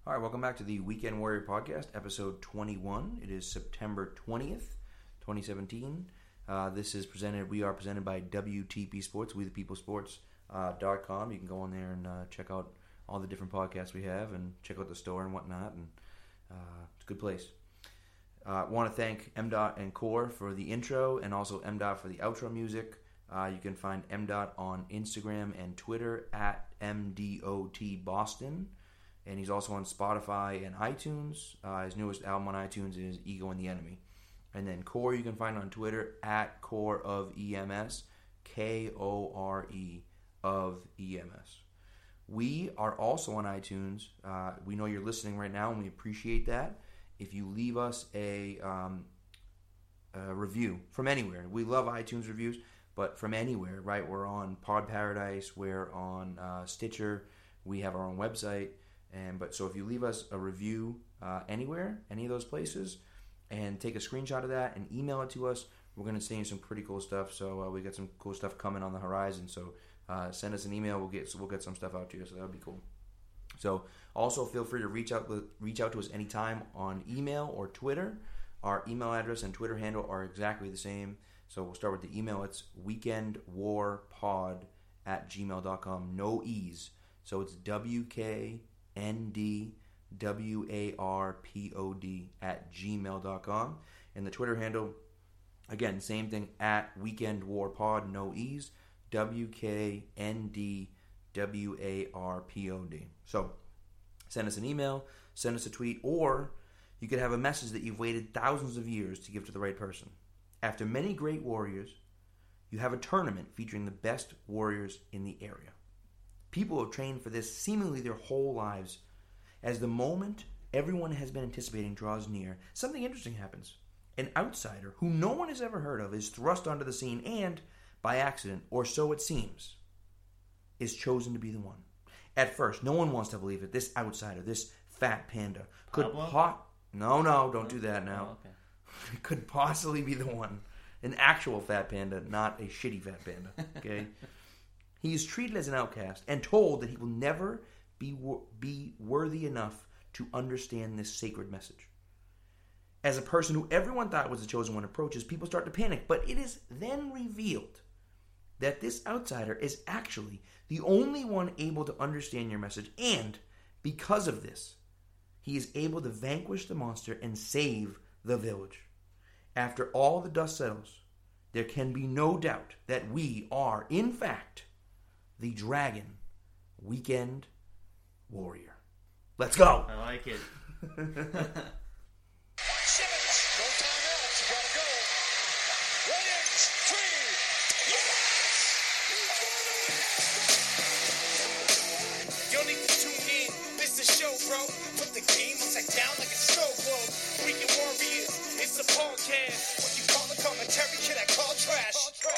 All right, welcome back to the Weekend Warrior Podcast, episode 21. It is September 20th, 2017. We are presented by WTP Sports, We the People Sports.com. You can go on there and check out all the different podcasts we have and check out the store and whatnot. And it's a good place. I want to thank MDOT and Core for the intro and also MDOT for the outro music. You can find MDOT on Instagram and Twitter at MDOT Boston. And he's also on Spotify and iTunes. His newest album on iTunes is Ego and the Enemy. And then Core you can find on Twitter at Core of EMS, Kore of EMS. We are also on iTunes. We know you're listening right now, and we appreciate that. If you leave us a review from anywhere, we love iTunes reviews, but from anywhere, right? We're on Pod Paradise, we're on Stitcher, we have our own website. So if you leave us a review anywhere, any of those places, and take a screenshot of that and email it to us, we're going to send you some pretty cool stuff. So we got some cool stuff coming on the horizon. So send us an email. We'll get some stuff out to you. So that would be cool. So also feel free to reach out to us anytime on email or Twitter. Our email address and Twitter handle are exactly the same. So we'll start with the email. It's weekendwarpod@gmail.com. No E's. So it's WKNDWARPOD@gmail.com. And the Twitter handle, again, same thing, at weekendwarpod, no E's, WKNDWARPOD. So send us an email, send us a tweet, or you could have a message that you've waited thousands of years to give to the right person. After many great warriors, you have a tournament featuring the best warriors in the area. People have trained for this seemingly their whole lives. As the moment everyone has been anticipating draws near, something interesting happens. An outsider who no one has ever heard of is thrust onto the scene and, by accident, or so it seems, is chosen to be the one. At first, no one wants to believe that this outsider, this fat panda, could don't do that now. Oh, okay. Could possibly be the one. An actual fat panda, not a shitty fat panda. Okay? He is treated as an outcast and told that he will never be worthy enough to understand this sacred message. As a person who everyone thought was the chosen one approaches, people start to panic, but it is then revealed that this outsider is actually the only one able to understand your message, and because of this, he is able to vanquish the monster and save the village. After all the dust settles, there can be no doubt that we are, in fact, the Dragon Weekend Warrior. Let's go! I like it. Simmons, no timeouts, you gotta go. Williams, Treaty, yes! You don't need to tune in, this is the show, bro. Put the game upside down like a snow globe. Weekend Warriors, it's the podcast. What you call the commentary, kid, I call trash.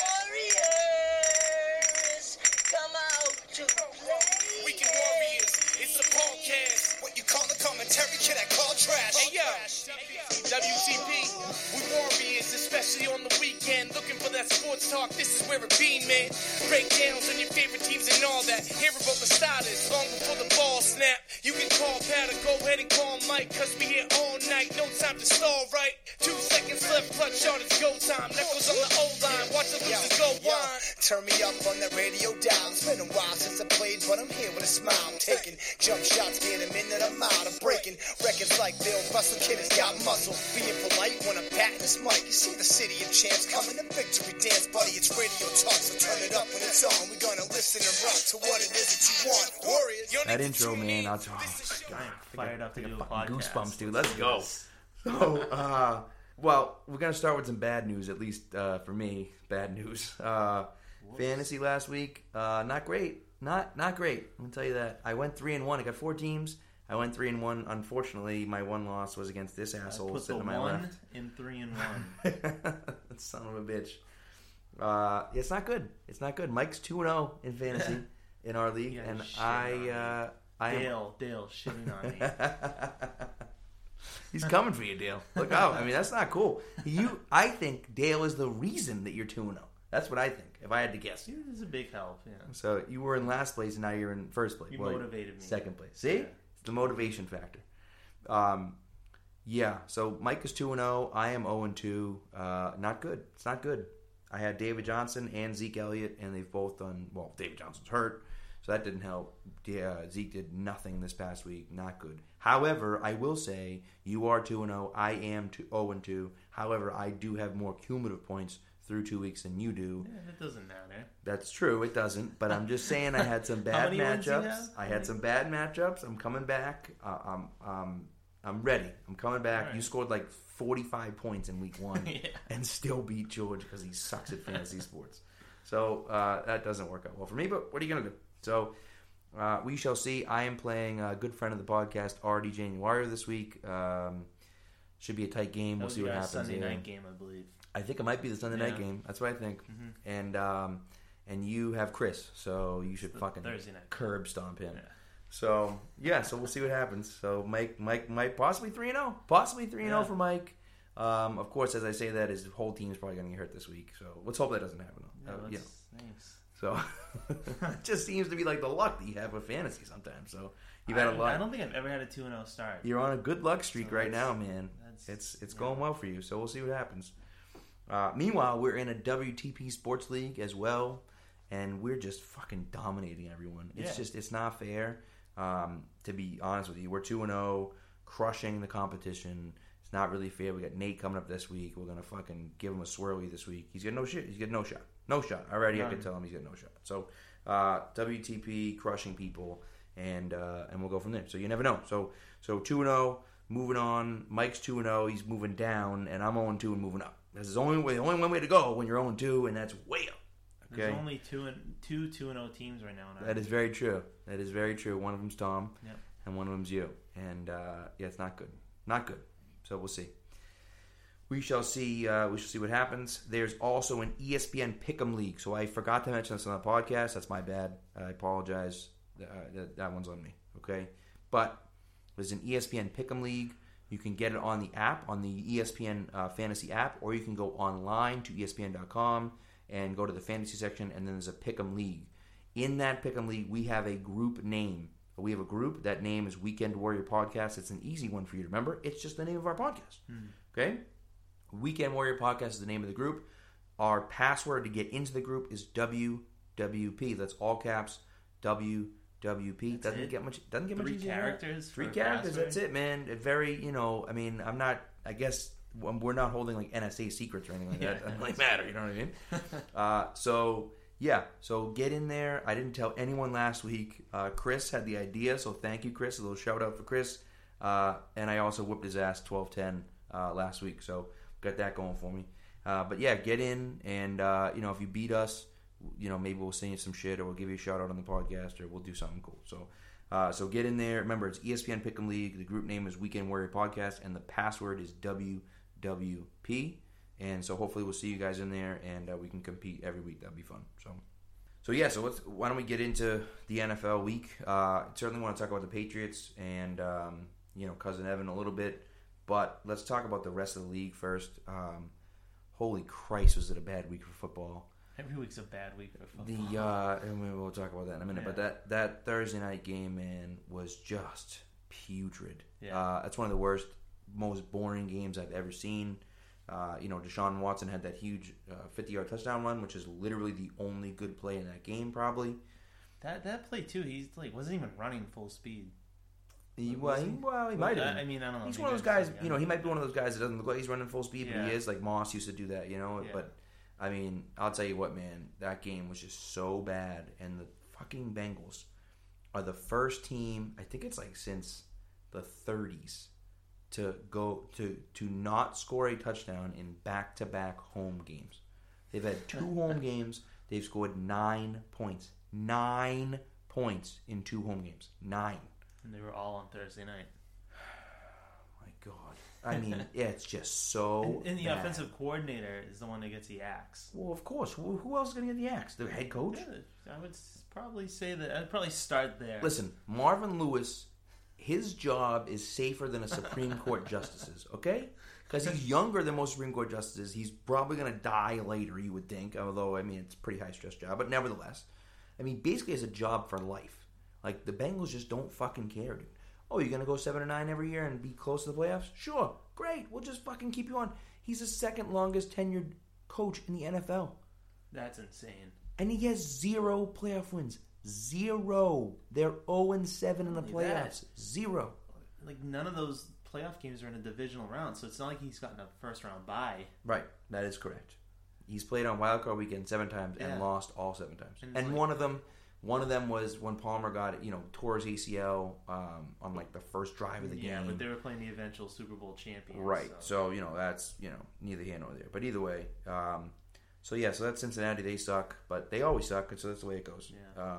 Warriors, come out to play. Weekend Warriors, it's the podcast. What you call the commentary, kid, I call trash. Hey, yo, WTP, we Warriors, especially on the weekend. Looking for that sports talk, this is where it be, man. Breakdowns on your favorite teams and all that. Hear about the starters, long before the ball snap. You can call Pat or go ahead and call Mike, cause we here all night, no time to stall, right? 2 seconds left, clutch shot, it's go time. Knuckles on the O-line, watch the losers go wide. Turn me up on that radio dial. It's been a while since I played, but I'm here with a smile. Taking jump shots, get them in and I'm out. I'm breaking records like Bill Russell. Kid has got muscle. Being polite when I'm patting this mic. You see the city of champs coming to victory dance, buddy. It's radio talk, so turn it up when it's on. We're gonna listen and rock to what it is that you want. Warriors. That intro, man, I'll tell you. Fired up to do a Fucking podcast. goosebumps, dude. Let's go. So, well, we're going to start with some bad news, at least for me. Bad news. Fantasy last week, not great. Not great. I'm going to tell you that. I went 3-1. I got 4 teams. I went 3-1. Unfortunately, my one loss was against this asshole sitting to my left. In 3-1. That son of a bitch. It's not good. It's not good. Mike's 2-0 in fantasy in our league, Yeah, and shitting I am... Dale shitting on me. He's coming for you, Dale. Look out. I mean, that's not cool. I think Dale is the reason that you're 2-0. That's what I think, if I had to guess. It was a big help, yeah. So you were in last place, and now you're in first place. You motivated me. Second place. See? Yeah. It's the motivation factor. Yeah, so Mike is 2-0. I am 0-2. Not good. It's not good. I had David Johnson and Zeke Elliott, and they've both done... Well, David Johnson's hurt, so that didn't help. Zeke did nothing this past week. Not good. However, I will say, you are 2-0. I am 0-2. However, I do have more cumulative points through 2 weeks than you do. Yeah, it doesn't matter. That's true. It doesn't. But I'm just saying I had some bad matchups. I had some bad matchups. I'm coming back. I'm ready. I'm coming back. Right. You scored like 45 points in week 1 and still beat George because he sucks at fantasy sports. So that doesn't work out well for me, but what are you going to do? So we shall see. I am playing a good friend of the podcast, RD January, this week. Should be a tight game. We'll see what happens. Sunday night game, I believe. I think it might be the Sunday night game. That's what I think. Mm-hmm. And you have Chris, so you should fucking Thursday night curb stomp him. Yeah. So so we'll see what happens. So Mike possibly 3-0, possibly 3-0 for Mike. Of course, as I say that, his whole team is probably going to get hurt this week. So let's hope that doesn't happen. Thanks. So it just seems to be like the luck that you have with fantasy sometimes. So you've had a lot. I don't think I've ever had a 2-0 start. You're on a good luck streak right now, man. It's going well for you. So we'll see what happens. Meanwhile, we're in a WTP Sports League as well, and we're just fucking dominating everyone. It's not fair. To be honest with you, we're 2-0, crushing the competition. It's not really fair. We got Nate coming up this week. We're gonna fucking give him a swirly this week. He's got no shit. He's got no shot. No shot. Already, I can tell him he's got no shot. So WTP crushing people, and we'll go from there. So you never know. So 2-0, moving on. Mike's 2-0. He's moving down, and I'm 0-2 and moving up. There's only one way to go when you're 0-2, and that's way up. Okay. There's only two 2-0 teams right now. That is very true. That is very true. One of them's Tom, yep. and one of them's you. And it's not good. Not good. So we'll see. We shall see. We shall see what happens. There's also an ESPN Pick'em League. So I forgot to mention this on the podcast. That's my bad. I apologize. That one's on me. Okay, but there's an ESPN Pick'em League. You can get it on the app, on the ESPN Fantasy app, or you can go online to ESPN.com. and go to the fantasy section, and then there's a Pick'em League. In that Pick'em League, we have a group name. We have a group. That name is Weekend Warrior Podcast. It's an easy one for you to remember. It's just the name of our podcast. Okay? Weekend Warrior Podcast is the name of the group. Our password to get into the group is WWP. That's all caps, WWP. Doesn't get much easier. 3 characters. 3 characters. That's it, man. Very, I'm not, I guess, we're not holding like NSA secrets or anything like that. It doesn't really matter, you know what I mean? So get in there. I didn't tell anyone last week. Chris had the idea, so thank you, Chris. A little shout out for Chris. And I also whipped his ass 12-10 last week, so got that going for me. But yeah, get in, and if you beat us, maybe we'll send you some shit, or we'll give you a shout out on the podcast, or we'll do something cool. So get in there. Remember, it's ESPN Pick'em League. The group name is Weekend Warrior Podcast, and the password is WWP. And so hopefully we'll see you guys in there, and we can compete every week. That'd be fun. So why don't we get into the NFL week? Certainly want to talk about the Patriots and Cousin Evan a little bit, but let's talk about the rest of the league first. Holy Christ, was it a bad week for football? Every week's a bad week for football. And we'll talk about that in a minute. Yeah. But that Thursday night game, man, was just putrid. Yeah. That's one of the worst, most boring games I've ever seen. Deshaun Watson had that huge 50-yard touchdown run, which is literally the only good play in that game, probably. That play too. He's wasn't even running full speed. He might have. I mean, I don't know. He's one of those guys. He might be one of those guys that doesn't look like he's running full speed, but he is. Like Moss used to do that, Yeah. But I mean, I'll tell you what, man. That game was just so bad, and the fucking Bengals are the first team. I think it's like since the 30s. To not score a touchdown in back-to-back home games. They've had 2 home games. They've scored 9 points. 9 points in 2 home games. 9. And they were all on Thursday night. Oh my God. I mean, it's just so and the bad. Offensive coordinator is the one that gets the axe. Well, of course. Who else is going to get the axe? The head coach? Yeah, I would probably say that. I'd probably start there. Listen, Marvin Lewis... His job is safer than a Supreme Court justice's, okay? Because he's younger than most Supreme Court justices. He's probably going to die later, you would think. Although, I mean, it's a pretty high-stress job. But nevertheless, I mean, basically it's a job for life. Like, the Bengals just don't fucking care, dude. Oh, you're going to go 7-9 every year and be close to the playoffs? Sure. Great. We'll just fucking keep you on. He's the second longest tenured coach in the NFL. That's insane. And he has 0 playoff wins. 0. They're 0-7 in the playoffs. 0. Like, none of those playoff games are in a divisional round, so it's not like he's gotten a first-round bye. Right. That is correct. He's played on wildcard weekend 7 times and lost all 7 times. And like, one of them was when Palmer got, tore his ACL on like the first drive of the game. Yeah, but they were playing the eventual Super Bowl champions. Right. So, that's, neither here nor there. But either way, so that's Cincinnati. They suck, but they always suck, so that's the way it goes.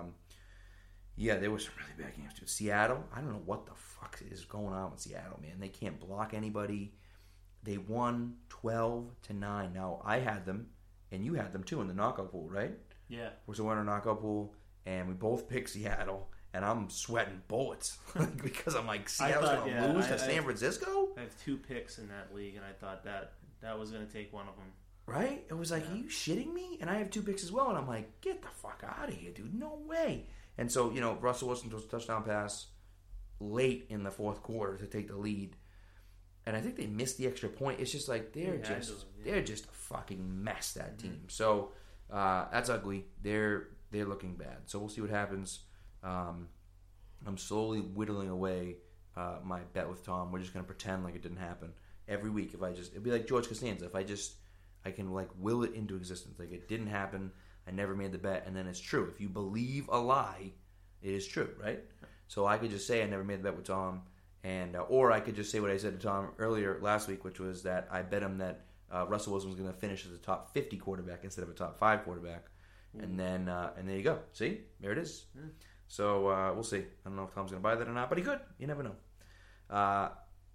Yeah. There were some really bad games too. Seattle, I don't know what the fuck is going on with Seattle, man. They can't block anybody. They won 12-9. Now, I had them, and you had them too in the knockout pool, right? Yeah. So we're in a knockout pool, and we both picked Seattle, and I'm sweating bullets because I'm like, Seattle's going to lose to San Francisco? I have 2 picks in that league, and I thought that was going to take one of them. Right? It was like, are you shitting me? And I have 2 picks as well, and I'm like, get the fuck out of here, dude. No way. And so, Russell Wilson throws a touchdown pass late in the fourth quarter to take the lead. And I think they missed the extra point. It's just like they're just a fucking mess, that team. So that's ugly. They're looking bad. So we'll see what happens. I'm slowly whittling away my bet with Tom. We're just gonna pretend like it didn't happen every week. It'd be like George Costanza. I can like will it into existence. Like it didn't happen. I never made the bet, and then it's true. If you believe a lie, it is true, right? So I could just say I never made the bet with Tom. And or I could just say what I said to Tom earlier last week, which was that I bet him that Russell Wilson was going to finish as a top 50 quarterback instead of a top 5 quarterback. And then there you go. See? There it is. So we'll see. I don't know if Tom's going to buy that or not, but he could. You never know.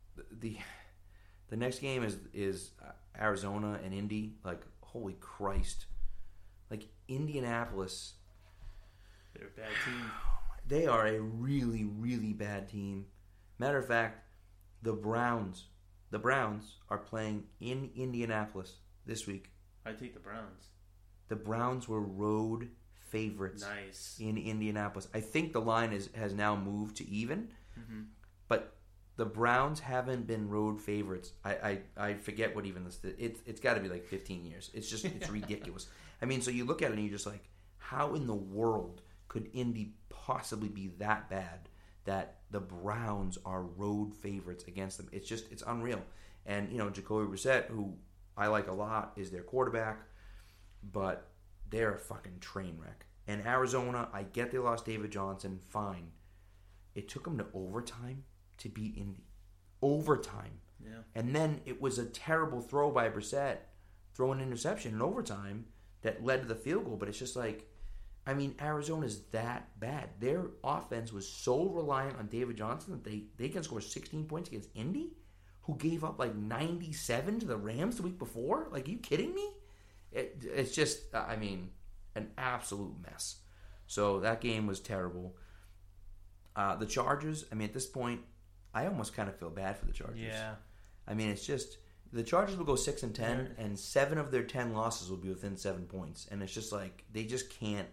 The next game is Arizona and Indy. Like, holy Christ. Like, Indianapolis. They're a bad team. They are a really, really bad team. Matter of fact, the Browns are playing in Indianapolis this week. I take the Browns. The Browns were road favorites in Indianapolis. I think the line has now moved to even, but the Browns haven't been road favorites. I forget what even this. It's got to be like 15 years. It's ridiculous. I mean, so you look at it and you're just like, how in the world could Indy possibly be that bad that the Browns are road favorites against them? It's unreal. And, Jacoby Brissett, who I like a lot, is their quarterback, but they're a fucking train wreck. And Arizona, I get they lost David Johnson, fine. It took them to overtime to beat Indy. Overtime. Yeah. And then it was a terrible throw by Brissett, throwing an interception in overtime that led to the field goal, but it's just like, I mean, Arizona's that bad. Their offense was so reliant on David Johnson that they can score 16 points against Indy, who gave up like 97 to the Rams the week before. Like, are you kidding me? It's just, I mean, an absolute mess. So that game was terrible. The Chargers, I mean, at this point, I almost kind of feel bad for the Chargers. Yeah. I mean, it's just, the Chargers will go 6-10, and 7 of their 10 losses will be within 7 points. And it's just like, they just can't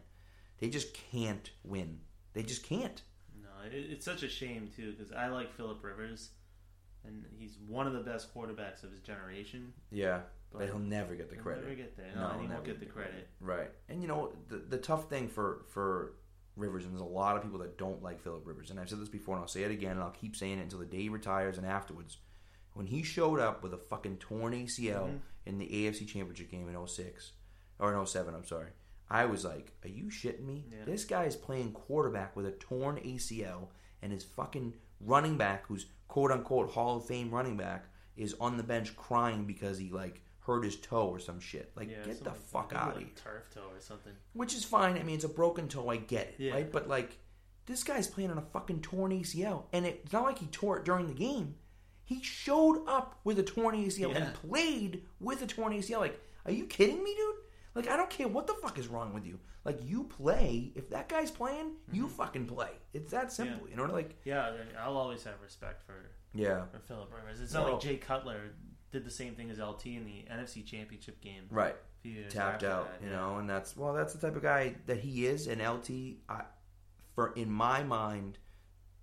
win. They just can't. No, it's such a shame, too, because I like Phillip Rivers, and he's one of the best quarterbacks of his generation. Yeah, but he'll never get the credit. He'll never get there. No, he won't get the credit. Right. And, the tough thing for Rivers, and there's a lot of people that don't like Phillip Rivers, and I've said this before, and I'll say it again, and I'll keep saying it until the day he retires and afterwards. When he showed up with a fucking torn ACL in the AFC Championship game in 06, or in 07, I'm sorry, I was like, are you shitting me? Yeah. This guy is playing quarterback with a torn ACL, and his fucking running back, who's quote-unquote Hall of Fame running back, is on the bench crying because he, like, hurt his toe or some shit. Like, get the fuck out of here. Turf toe or something. Which is fine. I mean, it's a broken toe. I get it, right? But, like, this guy's playing on a fucking torn ACL, and it's not like he tore it during the game. He showed up with a torn ACL and played with a torn ACL. Like, are you kidding me, dude? Like, I don't care what the fuck is wrong with you. Like, you play. If that guy's playing, you fucking play. It's that simple. You know, like... Yeah, I'll always have respect for Phillip Rivers. It's not like Jay Cutler did the same thing as LT in the NFC Championship game. Right. Tapped out, you know, and that's the type of guy that he is. And LT, in my mind,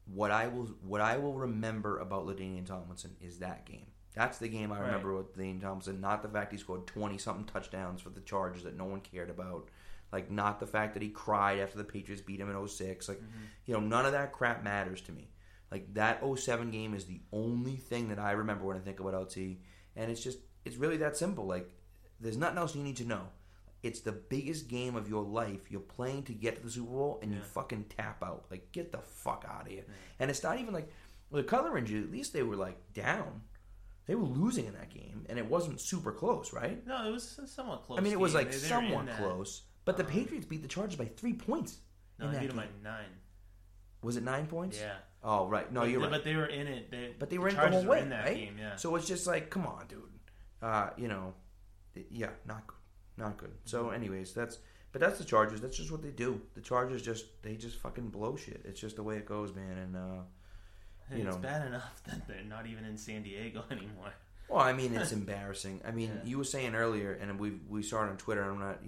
what I will remember about LaDainian Tomlinson is that game. That's the game I remember with LaDainian Tomlinson, not the fact he scored 20-something touchdowns for the Chargers that no one cared about. Like, not the fact that he cried after the Patriots beat him in 06. Like, none of that crap matters to me. Like, that 07 game is the only thing that I remember when I think about LT. And it's really that simple. Like, there's nothing else you need to know. It's the biggest game of your life. You're playing to get to the Super Bowl, and you fucking tap out. Like, get the fuck out of here. Yeah. And it's not even like, with the color injury, at least they were, like, down. They were losing in that game, and it wasn't super close, right? No, it was a somewhat close. I mean, it was, like, somewhat close. But the Patriots beat the Chargers by 3 points. No, they beat them by 9. Was it 9 points? Yeah. Oh, right. No, you're right. But they were in it. But they were in it the whole way, that right? Game, yeah. So it's just like, come on, dude. Not good. Not good. So, anyways, that's the Chargers. That's just what they do. The Chargers they just fucking blow shit. It's just the way it goes, man. And it's bad enough that they're not even in San Diego anymore. Well, I mean, it's embarrassing. I mean, you were saying earlier, and we saw it on Twitter. I'm not,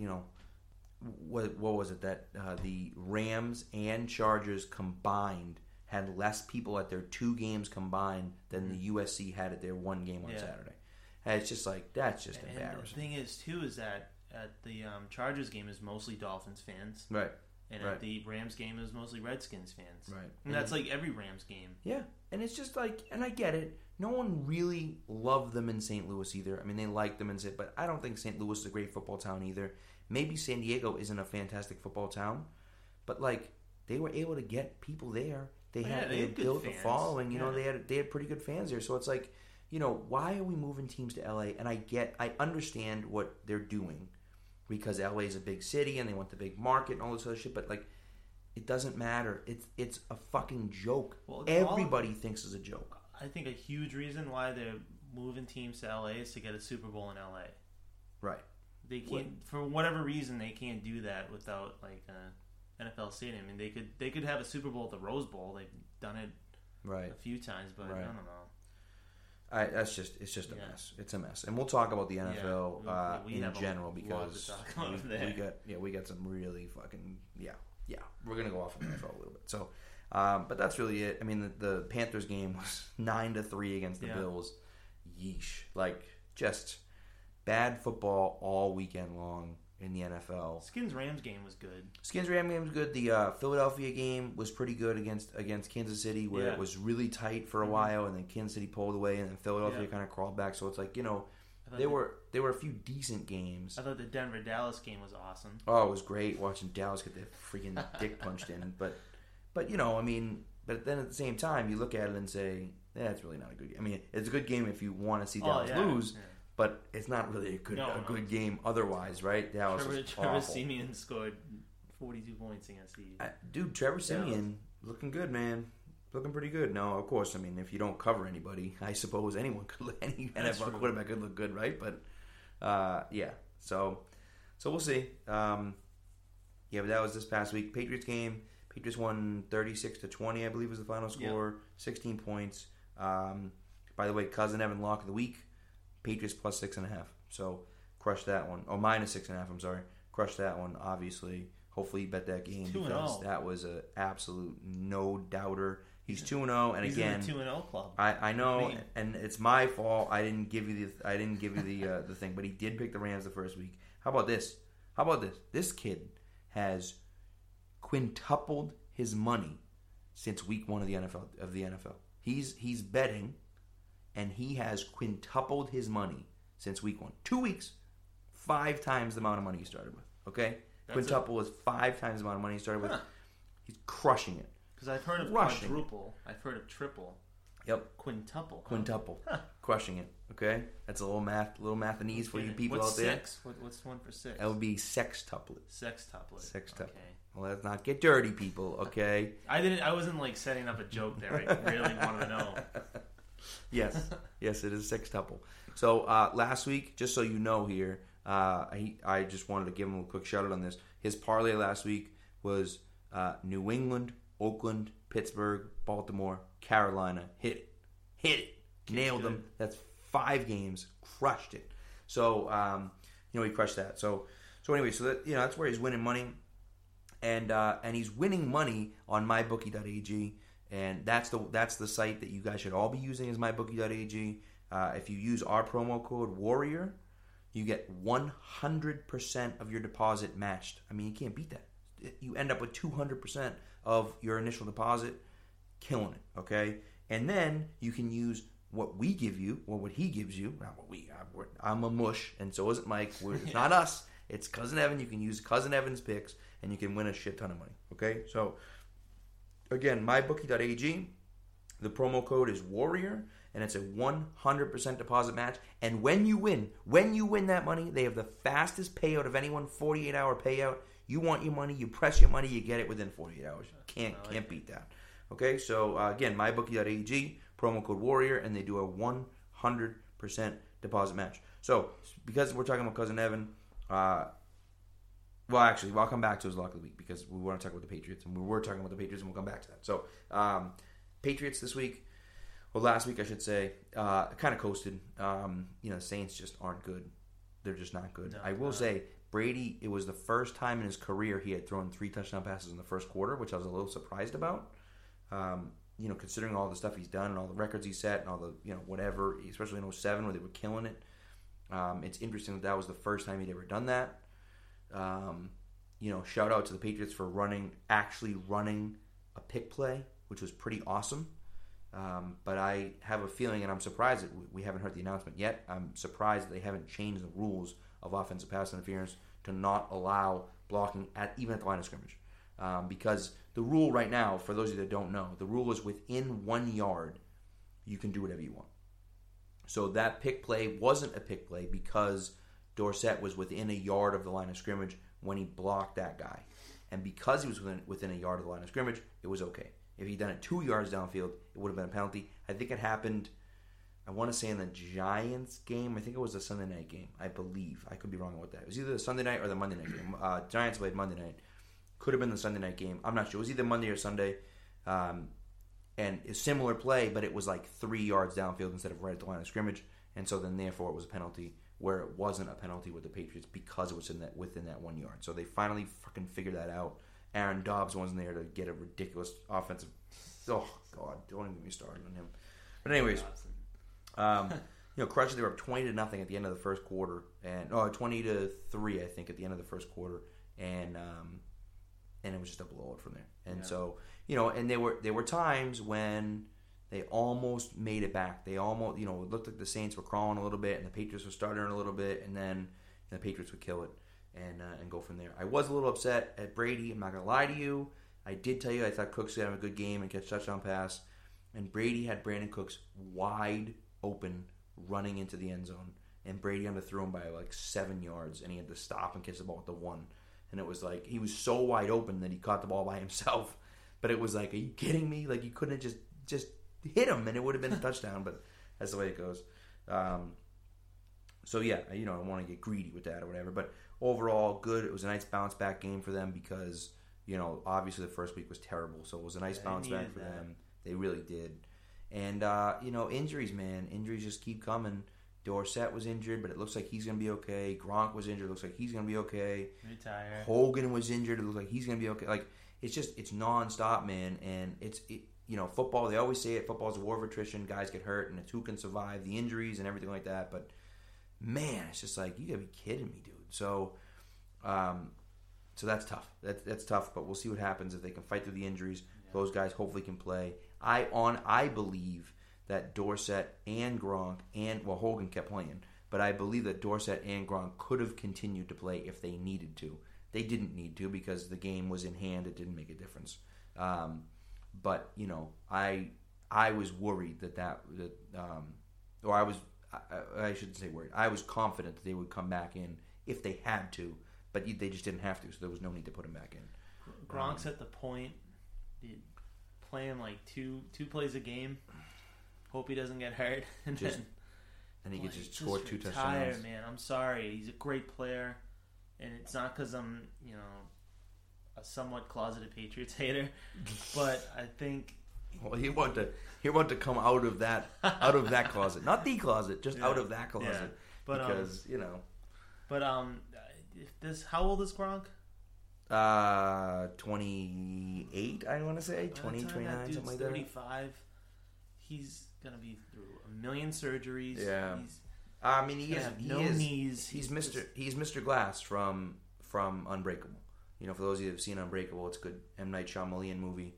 what was it that the Rams and Chargers combined had less people at their 2 games combined than the USC had at their 1 game on Saturday. And it's just like, that's just embarrassing. And the thing is, too, is that at the Chargers game is mostly Dolphins fans. Right. And at the Rams game is mostly Redskins fans. Right. And that's like every Rams game. Yeah. And it's just like, and I get it. No one really loved them in St. Louis either. I mean, they liked them but I don't think St. Louis is a great football town either. Maybe San Diego isn't a fantastic football town, but like they were able to get people there. They had built a following. They had pretty good fans there. So it's like, why are we moving teams to LA? And I understand what they're doing because LA is a big city and they want the big market and all this other shit. But like, it doesn't matter. It's a fucking joke. Well, everybody thinks it's a joke. I think a huge reason why they're moving teams to LA is to get a Super Bowl in LA. Right. They can't, for whatever reason, they can't do that without like an NFL stadium. I mean, they could have a Super Bowl at the Rose Bowl. They've done it a few times, but I don't know. It's just a mess. It's a mess, and we'll talk about the NFL in general because we got some really fucking we're gonna go off on the NFL a little bit. So, but that's really it. I mean, the Panthers game was 9-3 against the Bills. Yeesh, like just bad football all weekend long in the NFL. Skins-Rams game was good. Skins-Rams game was good. The Philadelphia game was pretty good against Kansas City, where it was really tight for a while, and then Kansas City pulled away, and then Philadelphia kind of crawled back. So it's like, there were a few decent games. I thought the Denver-Dallas game was awesome. Oh, it was great watching Dallas get their freaking dick punched in. But I mean, but then at the same time, you look at it and say, it's really not a good game. I mean, it's a good game if you want to see Dallas lose. Yeah. But it's not really a good game otherwise, right? Dallas Trevor Siemian scored 42 points against the... Dude, Trevor Siemian, looking good, man. Looking pretty good. No, of course, I mean, if you don't cover anybody, I suppose any NFL quarterback could look good, right? But, So we'll see. But that was this past week. Patriots game. Patriots won 36-20, I believe was the final score. 16 points. By the way, cousin Evan Lock of the week. Patriots plus 6.5. So crush that one. Oh, minus 6.5. I'm sorry. Crush that one. Obviously, hopefully you bet that game because that was an absolute no doubter. He's 2-0, and again, in the 2-0 club. I know, and it's my fault. I didn't give you the thing, but he did pick the Rams the first week. How about this? This kid has quintupled his money since week 1 of the NFL. He's betting. And he has quintupled his money since week 1. 2 weeks, 5 times the amount of money he started with. Okay? Quintuple is 5 times the amount of money he started with. He's crushing it. Because I've heard of quadruple. I've heard of triple. Yep. Quintuple. Crushing it. Okay? That's a little mathanese for you people out there. What's 6? What's 1 for 6? That would be sextuplet. Sextuplet. Okay. Well, let's not get dirty, people. Okay? I wasn't like setting up a joke there. I really wanted to know. Yes, it is sextuple. So last week, just so you know here, I just wanted to give him a quick shout out on this. His parlay last week was New England, Oakland, Pittsburgh, Baltimore, Carolina. Hit it, nailed them. That's 5 games, crushed it. So he crushed that. So anyway, so that's where he's winning money, and he's winning money on mybookie.ag. And that's the site that you guys should all be using is mybookie.ag. If you use our promo code WARRIOR, you get 100% of your deposit matched. I mean, you can't beat that. You end up with 200% of your initial deposit, killing it, okay? And then you can use what we give you, or what he gives you. Not what I'm a mush, and so isn't Mike. It's not us. It's Cousin Evan. You can use Cousin Evan's picks, and you can win a shit ton of money, okay? So, again, mybookie.ag. The promo code is WARRIOR, and it's a 100% deposit match. And when you win that money, they have the fastest payout of anyone, 48-hour payout. You want your money, you press your money, you get it within 48 hours. Can't beat that. Okay, so again, mybookie.ag, promo code WARRIOR, and they do a 100% deposit match. So, because we're talking about Cousin Evan, well, actually, I'll come back to his lock of the week because we want to talk about the Patriots, and we were talking about the Patriots, and we'll come back to that. So, Patriots this week, well, last week I should say, kind of coasted. The Saints just aren't good. They're just not good. I will say, Brady, it was the first time in his career he had thrown 3 touchdown passes in the first quarter, which I was a little surprised about. Considering all the stuff he's done and all the records he set and all the, whatever, especially in 2007 where they were killing it. It's interesting that was the first time he'd ever done that. Shout out to the Patriots for actually running a pick play, which was pretty awesome. But I have a feeling, and I'm surprised that we haven't heard the announcement yet. I'm surprised that they haven't changed the rules of offensive pass interference to not allow blocking even at the line of scrimmage. Because the rule right now, for those of you that don't know, the rule is within 1 yard, you can do whatever you want. So that pick play wasn't a pick play because Dorsett was within a yard of the line of scrimmage when he blocked that guy. And because he was within a yard of the line of scrimmage, it was okay. If he'd done it 2 yards downfield, it would have been a penalty. I think it happened, I want to say in the Giants game. I think it was a Sunday night game, I believe. I could be wrong about that. It was either the Sunday night or the Monday night game. Giants played Monday night. Could have been the Sunday night game. I'm not sure. It was either Monday or Sunday. And a similar play, but it was like 3 yards downfield instead of right at the line of scrimmage. And so then therefore it was a penalty where it wasn't a penalty with the Patriots because it was within that 1 yard. So they finally fucking figured that out. Aaron Dobbs wasn't there to get a ridiculous offensive. Oh God, don't even get me started on him. But anyways, Crutch, they were up 20-0 at the end of the first quarter, and 20-3 I think at the end of the first quarter, and it was just a blowout from there. And so and there were times when they almost made it back. They almost it looked like the Saints were crawling a little bit, and the Patriots were starting a little bit, and then the Patriots would kill it. And go from there. I was a little upset at Brady. I'm not going to lie to you. I did tell you I thought Cooks would have a good game and catch a touchdown pass. And Brady had Brandon Cooks wide open running into the end zone. And Brady underthrew him by like 7 yards. And he had to stop and catch the ball at the 1. And it was like he was so wide open that he caught the ball by himself. But it was like, are you kidding me? Like you couldn't have just hit him and it would have been a touchdown. But that's the way it goes. So yeah, I want to get greedy with that or whatever. But overall, good. It was a nice bounce back game for them because, obviously the first week was terrible. So it was a nice bounce back for them. They really did. And, injuries, man. Injuries just keep coming. Dorsett was injured, but it looks like he's going to be okay. Gronk was injured. It looks like he's going to be okay. Retire. Hogan was injured. It looks like he's going to be okay. Like, it's nonstop, man. And football, they always say it. Football's a war of attrition. Guys get hurt, and it's who can survive the injuries and everything like that. But, man, it's just like, you got to be kidding me, dude. So that's tough. That's tough, but we'll see what happens if they can fight through the injuries. Yeah. Those guys hopefully can play. I believe that Dorsett and Gronk Hogan kept playing, but I believe that Dorsett and Gronk could have continued to play if they needed to. They didn't need to because the game was in hand. It didn't make a difference. But I was worried I shouldn't say worried. I was confident that they would come back in if they had to, but they just didn't have to, so there was no need to put him back in. Gronk's at the point playing like two plays a game. Hope he doesn't get hurt, and he could just score 2 touchdowns. Man, I'm sorry. He's a great player, and it's not because I'm a somewhat closeted Patriots hater, but I think. Well, he wanted to come out of that closet, not the closet, just out of that closet. Yeah. But because But how old is Gronk? 28, I want to say. 20, 29, something like that. 35. He's going to be through a million surgeries. Yeah. He's Mr. Glass from Unbreakable. For those of you that have seen Unbreakable, it's a good M. Night Shyamalan movie.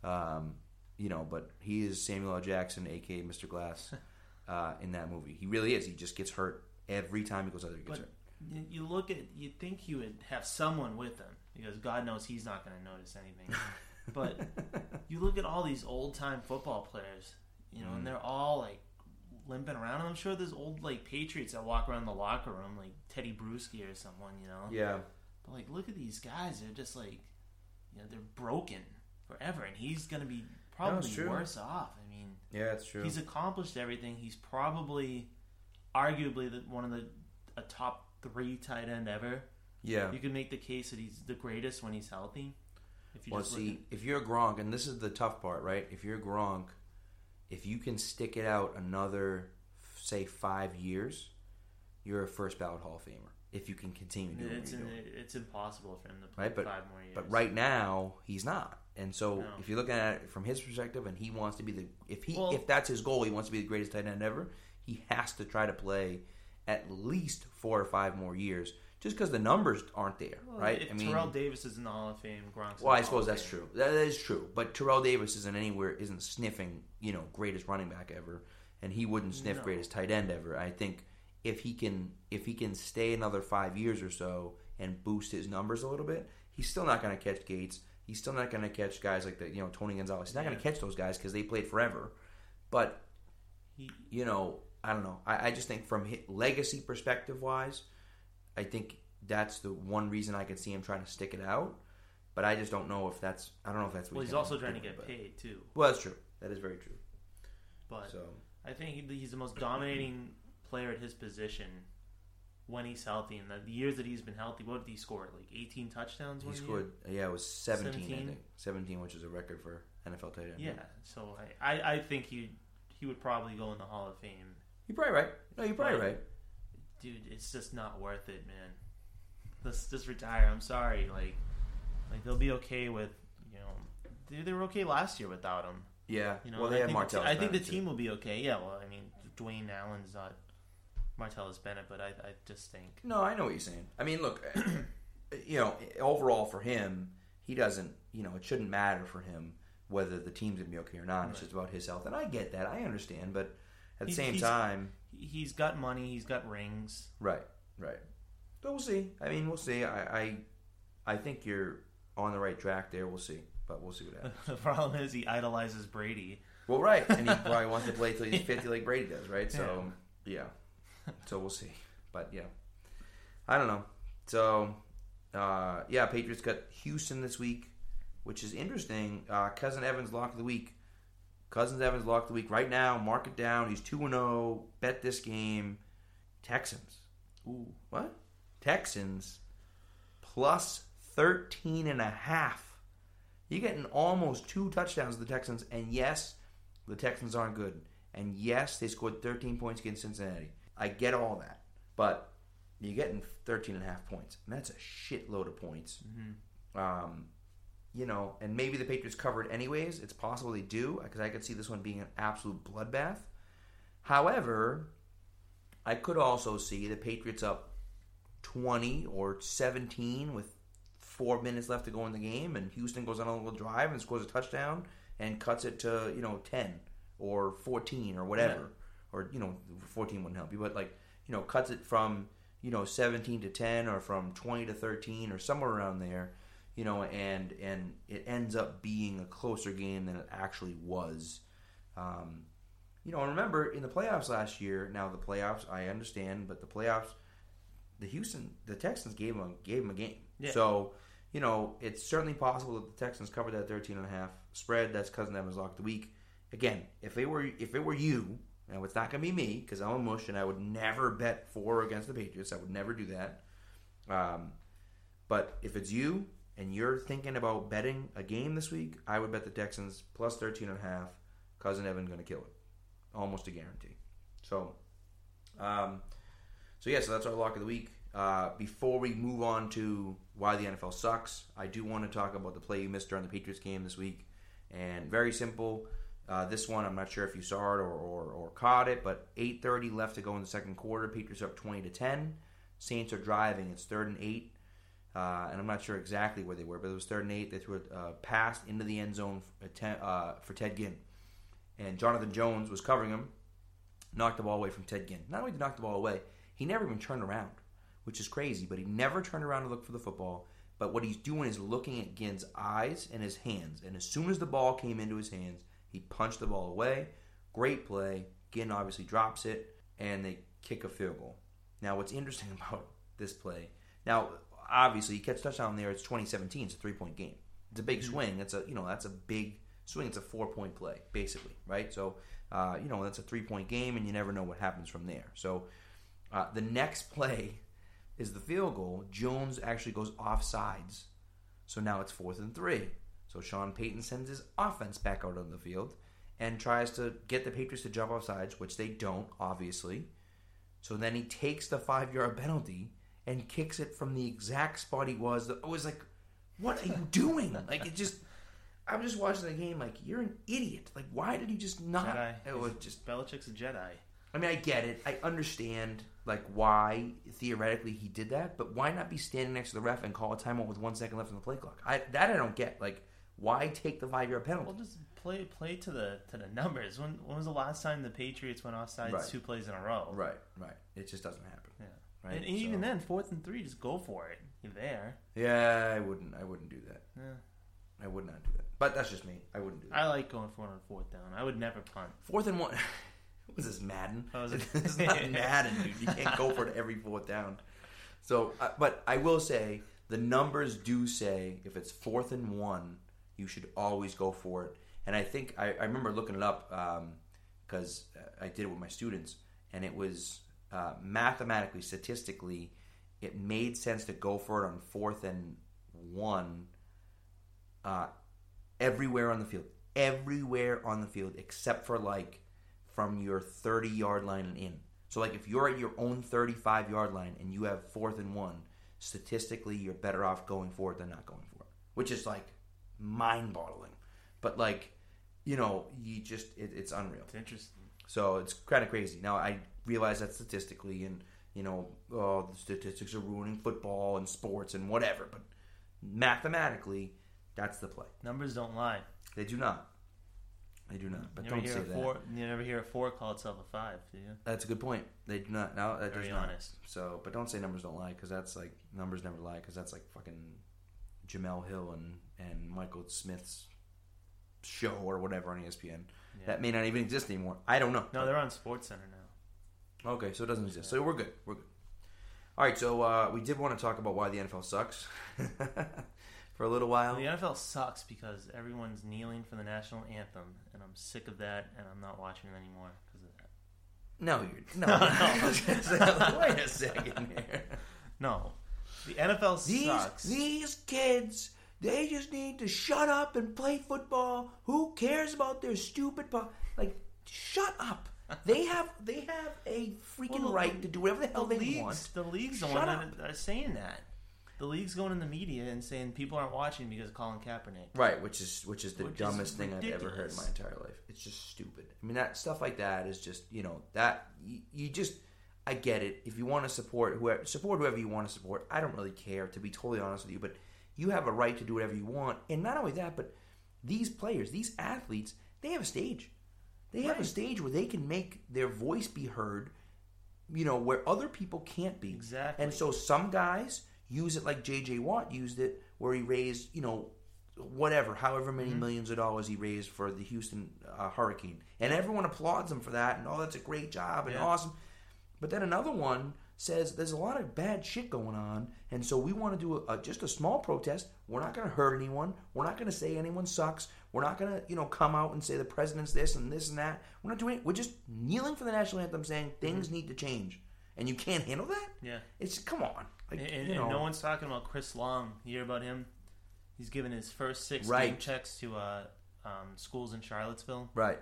But he is Samuel L. Jackson, a.k.a. Mr. Glass, in that movie. He really is. He just gets hurt every time he goes out there. He gets hurt. You'd think he would have someone with him, because God knows he's not going to notice anything. But you look at all these old-time football players, and they're all, like, limping around. And I'm sure there's old, like, Patriots that walk around the locker room, like Teddy Bruschi or someone, Yeah. But, like, look at these guys. They're just, like, they're broken forever. And he's going to be probably worse off. I mean, yeah, it's true. He's accomplished everything. He's probably, arguably, one of a top 3 tight end ever. Yeah. You could make the case that he's the greatest when he's healthy. If you're Gronk, and this is the tough part, right? If you're Gronk, if you can stick it out another, say, 5 years, you're a first ballot Hall of Famer. If you can continue doing what you're doing. It's impossible for him to play 5 more years. But right now, he's not. And so, if you're looking at it from his perspective, and he wants to be if that's his goal, he wants to be the greatest tight end ever, he has to try to play at least 4 or 5 more years, just because the numbers aren't there, right? Terrell Davis is in the Hall of Fame. Gronk's I suppose that's true. That is true. But Terrell Davis isn't sniffing, greatest running back ever, and he wouldn't sniff greatest tight end ever. I think if he can stay another 5 years or so and boost his numbers a little bit, he's still not going to catch Gates. He's still not going to catch guys like Tony Gonzalez. He's not going to catch those guys because they played forever. But I don't know. I just think from legacy perspective wise, I think that's the one reason I could see him trying to stick it out. But I just don't know if that's. I don't know if that's what he's also trying to get paid too. Well, that's true. That is very true. But I think he's the most dominating player at his position when he's healthy. And the years that he's been healthy, what did he score? Like 18 touchdowns? He scored. Yeah, it was 17. I think 17, which is a record for NFL tight end. Yeah. So I think he would probably go in the Hall of Fame. You're probably right. No, you're probably right. Dude, it's just not worth it, man. Let's just retire. I'm sorry. Like they'll be okay with, they were okay last year without him. Yeah. Well, they had Martellus Bennett. I think the team will be okay. Yeah, well, I mean, Dwayne Allen's not Martellus Bennett, but I just think. No, I know what you're saying. I mean, look, overall for him, he doesn't, it shouldn't matter for him whether the team's going to be okay or not. Right. It's just about his health. And I get that. I understand. But at the same time, he's got money. He's got rings. Right. So we'll see. I mean, we'll see. I think you're on the right track there. We'll see. But we'll see what happens. The problem is he idolizes Brady. Well, right. And he probably wants to play till he's 50 like Brady does, right? So, yeah. So we'll see. But, yeah. I don't know. So, Patriots got Houston this week, which is interesting. Cousin Evans lock of the week. Cousins Evans lock of the week. Right now, mark it down. He's 2-0. Bet this game. Texans. Ooh. What? Texans plus 13.5. You're getting almost 2 touchdowns of the Texans. And yes, the Texans aren't good. And yes, they scored 13 points against Cincinnati. I get all that. But you're getting 13.5 points. And that's a shitload of points. Mm-hmm. And maybe the Patriots cover it anyways. It's possible they do, because I could see this one being an absolute bloodbath. However, I could also see the Patriots up 20 or 17 with 4 minutes left to go in the game, and Houston goes on a little drive and scores a touchdown and cuts it to 10 or 14 or whatever. Yeah. Or 14 wouldn't help you, but cuts it from 17 to 10 or from 20 to 13 or somewhere around there. And it ends up being a closer game than it actually was. And remember, in the playoffs last year, now the playoffs, I understand, but the playoffs, the Texans gave them a game. Yeah. So, it's certainly possible that the Texans covered that 13.5 spread. That's Cousin Evans lock of the week. Again, if it were you, now it's not going to be me, because I'm a mush, and I would never bet for or against the Patriots. I would never do that. But if it's you, and you're thinking about betting a game this week, I would bet the Texans plus 13.5. Cousin Evan going to kill it. Almost a guarantee. So that's our lock of the week. before we move on to why the NFL sucks, I do want to talk about the play you missed during the Patriots game this week. And very simple. This one, I'm not sure if you saw it or caught it, but 8:30 left to go in the second quarter. Patriots are up 20-10. Saints are driving. It's 3rd and 8. And I'm not sure exactly where they were, but it was 3rd and 8. They threw a pass into the end zone for Ted Ginn. And Jonathan Jones was covering him, knocked the ball away from Ted Ginn. Not only did he knock the ball away, he never even turned around, which is crazy, but he never turned around to look for the football. But what he's doing is looking at Ginn's eyes and his hands. And as soon as the ball came into his hands, he punched the ball away. Great play. Ginn obviously drops it, and they kick a field goal. Now, what's interesting about this play, now, obviously, he gets touchdown there. It's 2017. It's a 3-point game. It's a big swing. That's a big swing. It's a 4-point play, basically, right? So, that's a 3-point game, and you never know what happens from there. So, the next play is the field goal. Jones actually goes offsides. So now it's 4th and 3. So Sean Payton sends his offense back out on the field and tries to get the Patriots to jump offsides, which they don't, obviously. So then he takes the 5-yard penalty and kicks it from the exact spot he was. I was like, what are you doing? I'm just watching the game like, you're an idiot. Like, why did you just not? Jedi. It was just Belichick's a Jedi. I mean, I get it. I understand, why, theoretically, he did that. But why not be standing next to the ref and call a timeout with 1 second left on the play clock? I don't get. Why take the 5-yard penalty? Well, just play to the numbers. When was the last time the Patriots went offsides 2 plays in a row? Right. It just doesn't happen. Yeah. Right? And even then, 4th and 3, just go for it. You're there. Yeah, I wouldn't do that. Yeah. I would not do that. But that's just me. I wouldn't do that. I like going for it on 4th down. I would never punt. 4th and 1. What was this, Madden? It's not Madden, dude. You can't go for it every 4th down. So, but I will say, the numbers do say if it's 4th and 1, you should always go for it. And I think, I remember looking it up because I did it with my students, and it was mathematically, statistically, it made sense to go for it on 4th and 1 everywhere on the field. Everywhere on the field except for from your 30-yard line and in. So if you're at your own 35-yard line and you have 4th and 1, statistically you're better off going for it than not going for it, which is mind-boggling. But you just it's unreal. It's interesting. So it's kind of crazy. Now I realize that statistically, and the statistics are ruining football and sports and whatever, but mathematically, that's the play. Numbers don't lie. They do not. But don't say that. You never hear a 4 call itself a 5, do you? That's a good point. They do not. No, that Very does not. honest. So, but don't say numbers don't lie, because that's numbers never lie, because that's fucking Jamel Hill and Michael Smith's show or whatever on ESPN. Yeah. That may not even exist anymore. I don't know. No, they're on SportsCenter now. Okay, so it doesn't exist. So we're good. All right, so we did want to talk about why the NFL sucks for a little while. The NFL sucks because everyone's kneeling for the national anthem, and I'm sick of that, and I'm not watching it anymore because of that. No, no. Wait a second here. No, the NFL sucks. These kids, they just need to shut up and play football. Who cares about their stupid shut up. They have a freaking right to do whatever the hell they want. The league's the one that are saying that. The league's going in the media and saying people aren't watching because of Colin Kaepernick. Right, which is the dumbest thing I've ever heard in my entire life. It's just stupid. I mean, that stuff like that is just, that you just, I get it. If you want to support whoever you want to support. I don't really care, to be totally honest with you, but you have a right to do whatever you want. And not only that, but these players, these athletes, they have a stage. They have a stage where they can make their voice be heard, where other people can't be. Exactly. And so some guys use it like J.J. Watt used it, where he raised, however many millions of dollars he raised for the Houston Hurricane. And everyone applauds him for that, and that's a great job and awesome. But then another one says there's a lot of bad shit going on, and so we want to do just a small protest. We're not going to hurt anyone. We're not going to say anyone sucks. We're not going to, come out and say the president's this and this and that. We're not doing it. We're just kneeling for the national anthem saying things need to change. And you can't handle that? Yeah. It's, come on. And no one's talking about Chris Long. You hear about him? He's given his first 6 game checks to schools in Charlottesville. Right.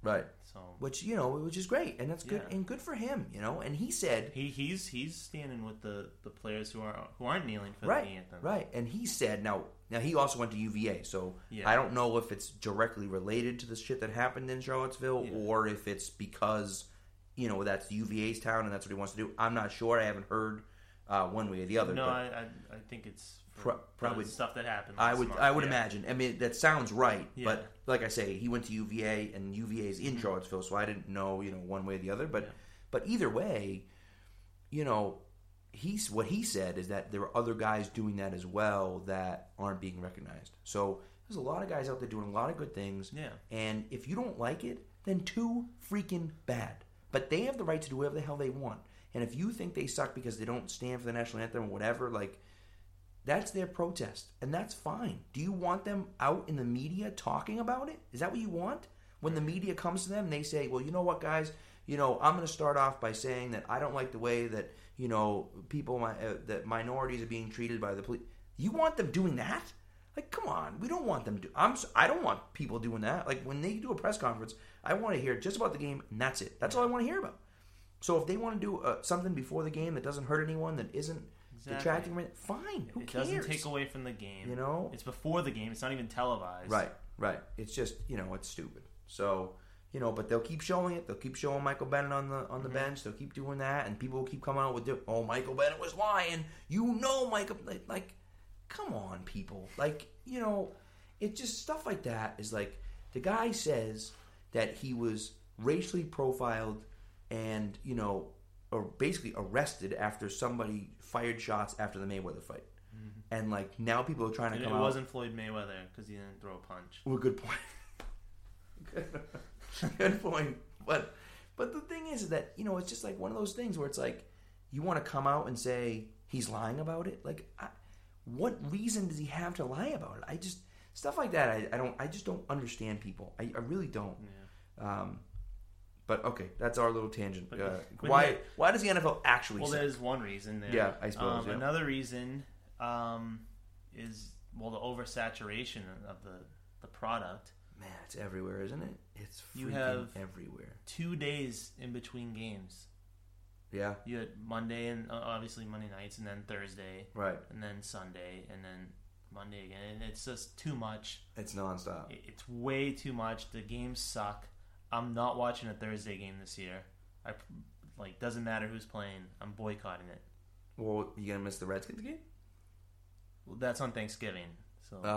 Right. So, which is great, and that's good, and good for him, And he said he's standing with the players who aren't kneeling for right, the anthem. Right. And he said now he also went to UVA, so I don't know if it's directly related to the shit that happened in Charlottesville or if it's because that's the UVA's town and that's what he wants to do. I'm not sure. I haven't heard one way or the other. No, I think it's probably stuff that happened. I would imagine. I mean, that sounds right. Yeah. But like I say, he went to UVA, and UVA is in Charlottesville, so I didn't know one way or the other. But either way, what he said is that there are other guys doing that as well that aren't being recognized. So there's a lot of guys out there doing a lot of good things. Yeah. And if you don't like it, then too freaking bad. But they have the right to do whatever the hell they want. And if you think they suck because they don't stand for the national anthem or whatever, that's their protest, and that's fine. Do you want them out in the media talking about it? Is that what you want? When the media comes to them, they say, well, you know what, guys? I'm going to start off by saying that I don't like the way that, people, that minorities are being treated by the police. You want them doing that? Come on. We don't want them to. I don't want people doing that. When they do a press conference, I want to hear just about the game, and that's it. That's all I want to hear about. So if they want to do something before the game that doesn't hurt anyone, that isn't detracting from it, fine. Who cares? It doesn't take away from the game. It's before the game. It's not even televised. Right. It's just it's stupid. So but they'll keep showing it. They'll keep showing Michael Bennett on the bench. They'll keep doing that, and people will keep coming out with Michael Bennett was lying. Michael, come on, people. It's just stuff like that. Is the guy says that he was racially profiled and or basically arrested after somebody fired shots after the Mayweather fight. And now people are trying to come out. It wasn't Floyd Mayweather because he didn't throw a punch. Well, good point. Good point. But the thing is that it's just one of those things where it's you want to come out and say he's lying about it. What reason does he have to lie about it? I just stuff like that. I just don't understand people. I really don't. Yeah. But okay, that's our little tangent. Why does the NFL actually? Well, there's one reason there. Yeah, I suppose. Another reason is the oversaturation of the product. Man, it's everywhere, isn't it? It's freaking you have everywhere. 2 days in between games. Yeah. You had Monday and obviously Monday nights, and then Thursday, right, and then Sunday, and then Monday again. And it's just too much. It's nonstop. It's way too much. The games suck. I'm not watching a Thursday game this year. Doesn't matter who's playing. I'm boycotting it. Well, you gonna miss the Redskins game? Well, that's on Thanksgiving. So. You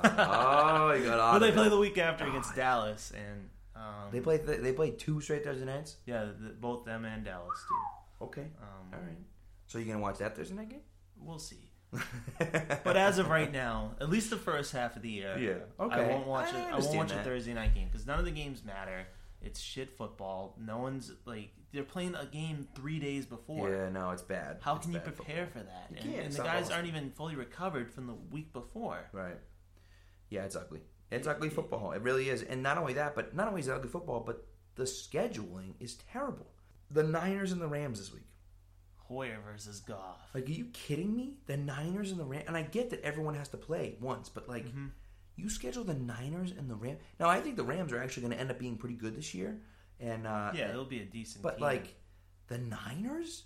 got. But they play the week after against Dallas, and they play 2 straight Thursday nights. Yeah, both them and Dallas do. Okay. All right. So you gonna watch that Thursday night game? We'll see. But as of right now, at least the first half of the year, okay. I won't watch a Thursday night game because none of the games matter. It's shit football. No one's they're playing a game 3 days before. Yeah, no, it's bad. How can you prepare for that? And the guys aren't even fully recovered from the week before. Right. Yeah, it's ugly. It's ugly football. It really is. And not only that, but not only is it ugly football, but the scheduling is terrible. The Niners and the Rams this week. Hoyer versus Goff. Are you kidding me? The Niners and the Rams. And I get that everyone has to play once, but you schedule the Niners and the Rams. Now, I think the Rams are actually going to end up being pretty good this year. And it'll be a decent team. But the Niners?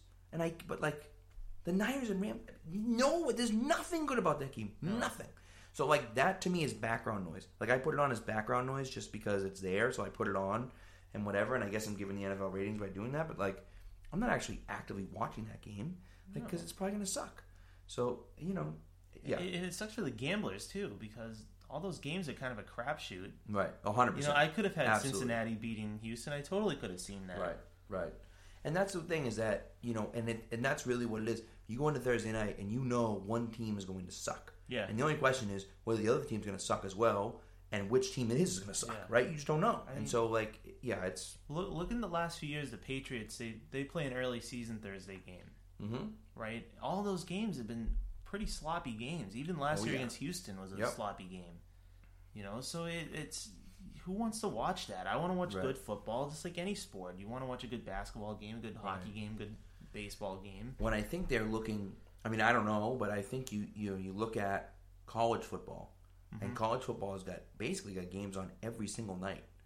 The Niners and Rams, no, there's nothing good about that game. No. Nothing. So that to me is background noise. I put it on as background noise just because it's there, so I put it on and whatever, and I guess I'm giving the NFL ratings by doing that, but I'm not actually actively watching that game because it's probably going to suck. So, yeah. It sucks for the gamblers too because all those games are kind of a crapshoot. Right, 100%. I could have had Cincinnati beating Houston. I totally could have seen that. Right. And that's the thing is that, and that's really what it is. You go into Thursday night and one team is going to suck. Yeah. And the only question is whether the other team's going to suck as well and which team it is going to suck, right? You just don't know. And so, it's... Look in the last few years, the Patriots, they play an early season Thursday game. Mm-hmm. Right? All those games have been pretty sloppy games. Even last year against Houston was a sloppy game. So it's... Who wants to watch that? I want to watch good football, just like any sport. You want to watch a good basketball game, a good hockey game, good baseball game. When I think they're looking... I mean, I don't know, but I think you look at college football, and college football has basically got games on every single night.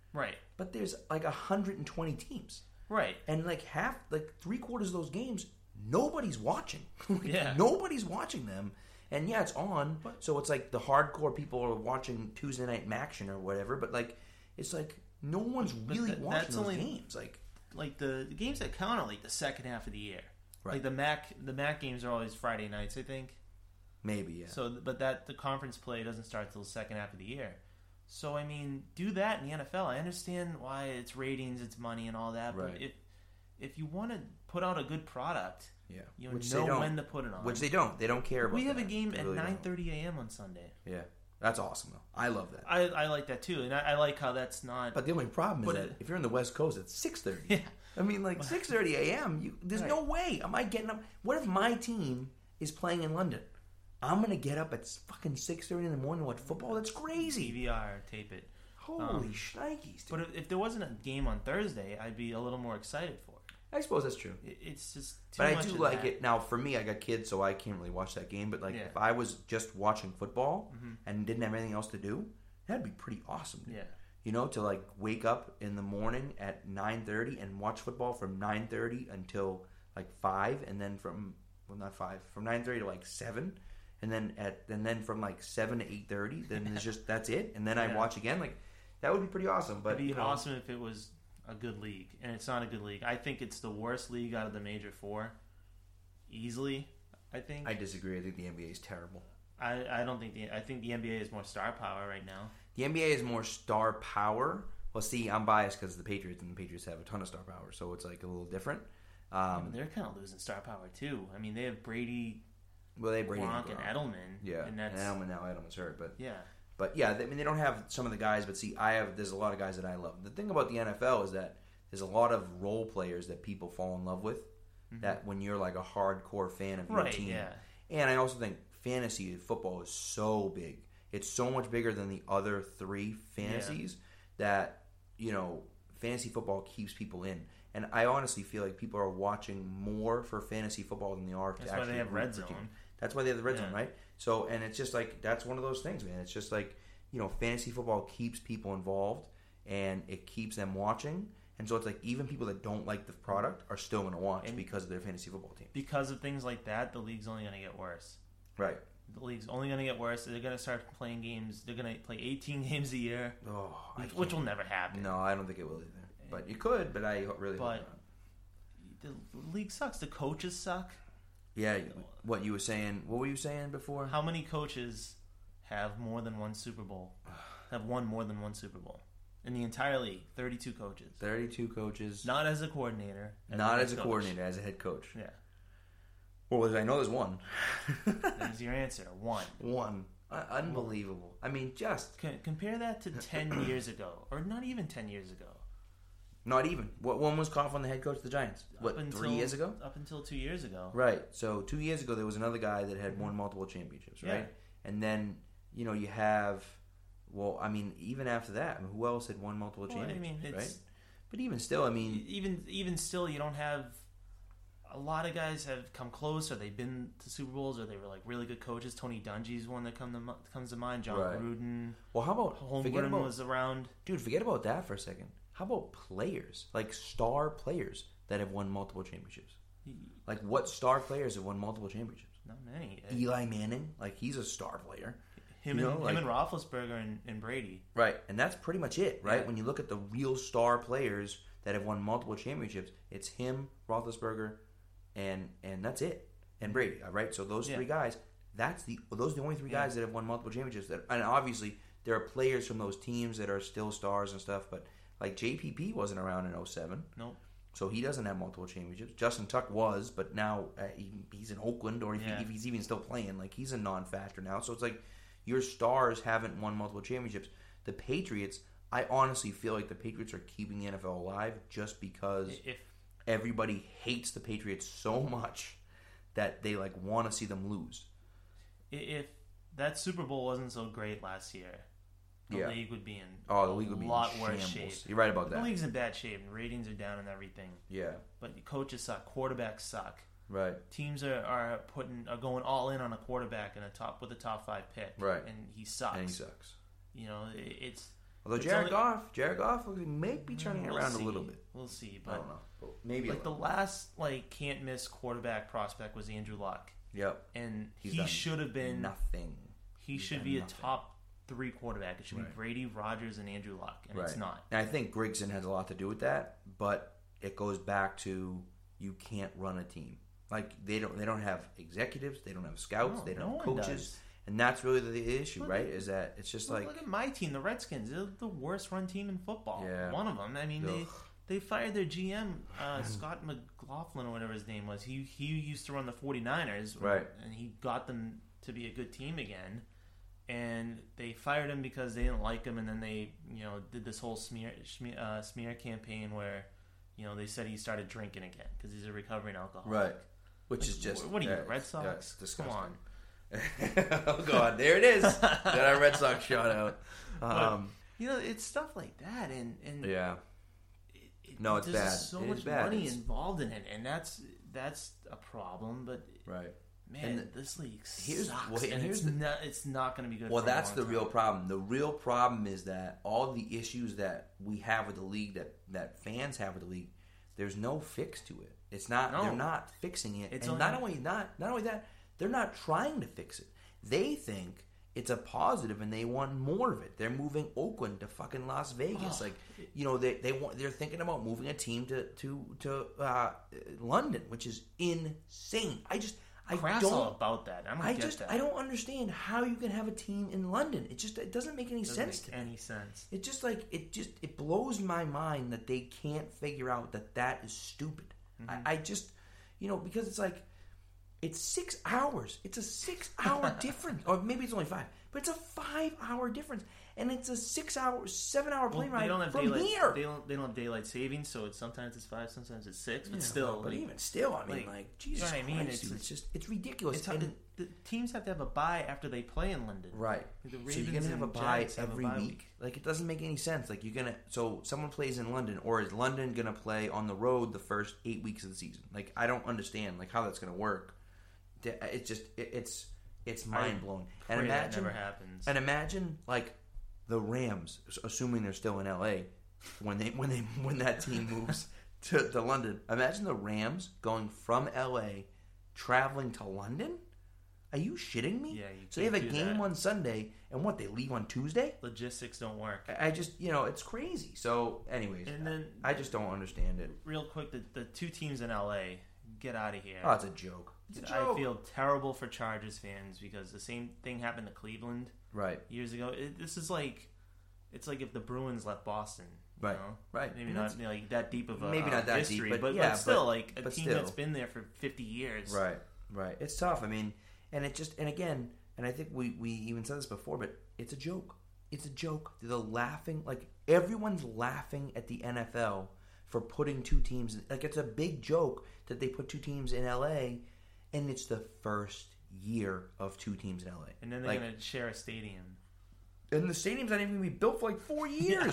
Right. But there's like 120 teams. Right. And like three-quarters of those games, nobody's watching. Yeah. Nobody's watching them. And yeah, it's on. So it's like the hardcore people are watching Tuesday Night Maction or whatever. But like, it's like no one's really watching those games. Like the games that count are like the second half of the year. Right. Like the MAC games are always Friday nights, I think. Maybe, yeah. So, but the conference play doesn't start till the second half of the year. So, I mean, do that in the NFL. I understand why it's ratings, it's money, and all that. Right. But if you want to put out a good product, you know when to put it on. Which they don't. They don't care about. We have that. a game really at 9:30 a.m. on Sunday. Yeah, that's awesome though. I love that. I like that too, and I like how that's not. But the only problem is that if you're in the West Coast, it's 6:30. Yeah. I mean, like 6:30 a.m. There's no way. Am I getting up? What if my team is playing in London? I'm gonna get up at fucking 6:30 in the morning to watch football. That's crazy. DVR, tape it. Holy shnikes! But if there wasn't a game on Thursday, I'd be a little more excited for it. I suppose that's true. It's just too but much I do of like that. it. Now, for me, I got kids, so I can't really watch that game. But like, if I was just watching football and didn't have anything else to do, that'd be pretty awesome. Dude. Yeah. You know, to like wake up in the morning at 9:30 and watch football from 9:30 until like 5, and then from 9:30 to like 7, and then from like 7 to 8:30, then it's just that's it, and then I watch again. Like that would be pretty awesome. But it'd be awesome if it was a good league, and it's not a good league. I think it's the worst league out of the major four, easily. I think. I disagree. I think the NBA is terrible. I don't think I think the NBA is more star power right now. The NBA is more star power. Well, see, I'm biased because the Patriots, and the Patriots have a ton of star power, so it's like a little different. They're kind of losing star power too. I mean, they have Brady, Gronk and Edelman. Yeah, and that's Edelman's hurt, but yeah. But yeah, I mean, they don't have some of the guys. But see, there's a lot of guys that I love. The thing about the NFL is that there's a lot of role players that people fall in love with. That when you're like a hardcore fan of your team, and I also think fantasy football is so big. It's so much bigger than the other three fantasies that, you know, fantasy football keeps people in. And I honestly feel like people are watching more for fantasy football than they are to actually. That's why they have Red Zone. That's why they have the Red Zone, right? So, and it's just like, that's one of those things, man. It's just like, you know, fantasy football keeps people involved and it keeps them watching. And so it's like, even people that don't like the product are still going to watch because of their fantasy football team. Because of things like that, the league's only going to get worse. Right. The league's only going to get worse. They're going to start playing games. They're going to play 18 games a year, which will never happen. No, I don't think it will either. But you could, but I really hope not. The league sucks. The coaches suck. Yeah, what you were saying. What were you saying before? How many coaches have more than one Super Bowl? Have won more than one Super Bowl in the entire league? 32 coaches. 32 coaches. Not as a coordinator. Not as a coordinator, as a head coach. Yeah. Well, I know there's one. There's your answer. One. Unbelievable. I mean, just compare that to 10 years ago, or not even 10 years ago. Not even. When was Coughlin the head coach of the Giants? 3 years ago? Up until 2 years ago. Right. So 2 years ago, there was another guy that had won multiple championships, right? Yeah. And then, you know, you have, well, I mean, even after that, I mean, who else had won multiple championships, right? But even still, I mean... Even still, you don't have... A lot of guys have come close, or they've been to Super Bowls, or they were like really good coaches. Tony Dungy's one that comes to mind. John Gruden. Well, how about... Holmgren was around. Dude, forget about that for a second. How about players, like star players that have won multiple championships? Like, what star players have won multiple championships? Not many. Eli Manning, like, he's a star player. Him and Roethlisberger and Brady. Right, and that's pretty much it, right? Yeah. When you look at the real star players that have won multiple championships, it's him, Roethlisberger, and that's it. And Brady, right? So those three guys, those are the only three guys that have won multiple championships. And obviously, there are players from those teams that are still stars and stuff, but... Like, JPP wasn't around in 07. Nope. So he doesn't have multiple championships. Justin Tuck was, but now he's in Oakland, or if he's even still playing, like, he's a non-factor now. So it's like, your stars haven't won multiple championships. The Patriots, I honestly feel like the Patriots are keeping the NFL alive just because everybody hates the Patriots so much that they, like, want to see them lose. If that Super Bowl wasn't so great last year... The league would be in a lot worse shape. You're right about that. The league's in bad shape, and ratings are down and everything. Yeah. But coaches suck. Quarterbacks suck. Right. Teams are going all in on a quarterback with a top 5 pick. Right. And he sucks. And he sucks. You know, it's Although Jared Goff may be turning around a little bit. We'll see, but I don't know. Maybe like the last can't miss quarterback prospect was Andrew Luck. Yep, and he should have been nothing. He should be a top 3 quarterback. It should be Brady, Rodgers, and Andrew Luck, and it's not. And I think Grigson has a lot to do with that, but it goes back to you can't run a team. Like they don't have executives, they don't have scouts, they don't have coaches. And that's really the issue, right? Is that it's just like... Look at my team, the Redskins. They're the worst run team in football. Yeah. One of them. I mean, they fired their GM, Scott McLaughlin or whatever his name was. He used to run the 49ers. Right. And he got them to be a good team again. And they fired him because they didn't like him. And then they, did this whole smear campaign where, they said he started drinking again because he's a recovering alcoholic. Right. Which is just... What are you, Red Sox? Yeah, it's disgusting. Come on. Oh God, there it is. Got our Red Sox shout out. It's stuff like that, and yeah, it's there's bad. So much money involved in it, and that's a problem. But man, this league sucks, and it's not going to be good. Well, that's the real problem. The real problem is that all the issues that we have with the league, that fans have with the league, there's no fix to it. It's not. No. They're not fixing it. And not only that. They're not trying to fix it. They think it's a positive, and they want more of it. They're moving Oakland to fucking Las Vegas. They're thinking about moving a team to London, which is insane. I don't about that. I don't understand how you can have a team in London. It doesn't make any sense to me. Any sense? It's just like it blows my mind that they can't figure out that is stupid. Mm-hmm. I just because it's like. It's 6 hours. It's a 6 hour difference. Or maybe it's only 5. But it's a 5 hour difference. And it's a 7 hour plane ride from here. They don't have daylight savings, so sometimes it's 5, sometimes it's 6. But still. But even still, I mean, Jesus Christ. It's ridiculous. The teams have to have a bye after they play in London. Right. The so you're going to have a bye every week. Like, it doesn't make any sense. Like, so someone plays in London, or is London going to play on the road the first 8 weeks of the season? Like, I don't understand, how that's going to work. It's just it's mind blowing. And imagine that never happens. And imagine the Rams, assuming they're still in LA, when that team moves to London. Imagine the Rams going from LA, traveling to London. Are you shitting me? Yeah, so they have a game on Sunday, and they leave on Tuesday? Logistics don't work. I just it's crazy. So, anyways, and then I just don't understand it. Real quick, the 2 teams in LA, get out of here. Oh, it's a joke. I feel terrible for Chargers fans because the same thing happened to Cleveland years ago. This is it's like if the Bruins left Boston. Right. Maybe not that deep of a maybe not that history, deep, but still a team that's been there for 50 years. Right. It's tough. I mean, and it just, and again, and I think we even said this before, but it's a joke. It's a joke. They're laughing, everyone's laughing at the NFL for putting 2 teams. It's a big joke that they put 2 teams in LA. And it's the first year of 2 teams in LA. And then they're going to share a stadium. And the stadium's not even going to be built for 4 years. Yeah.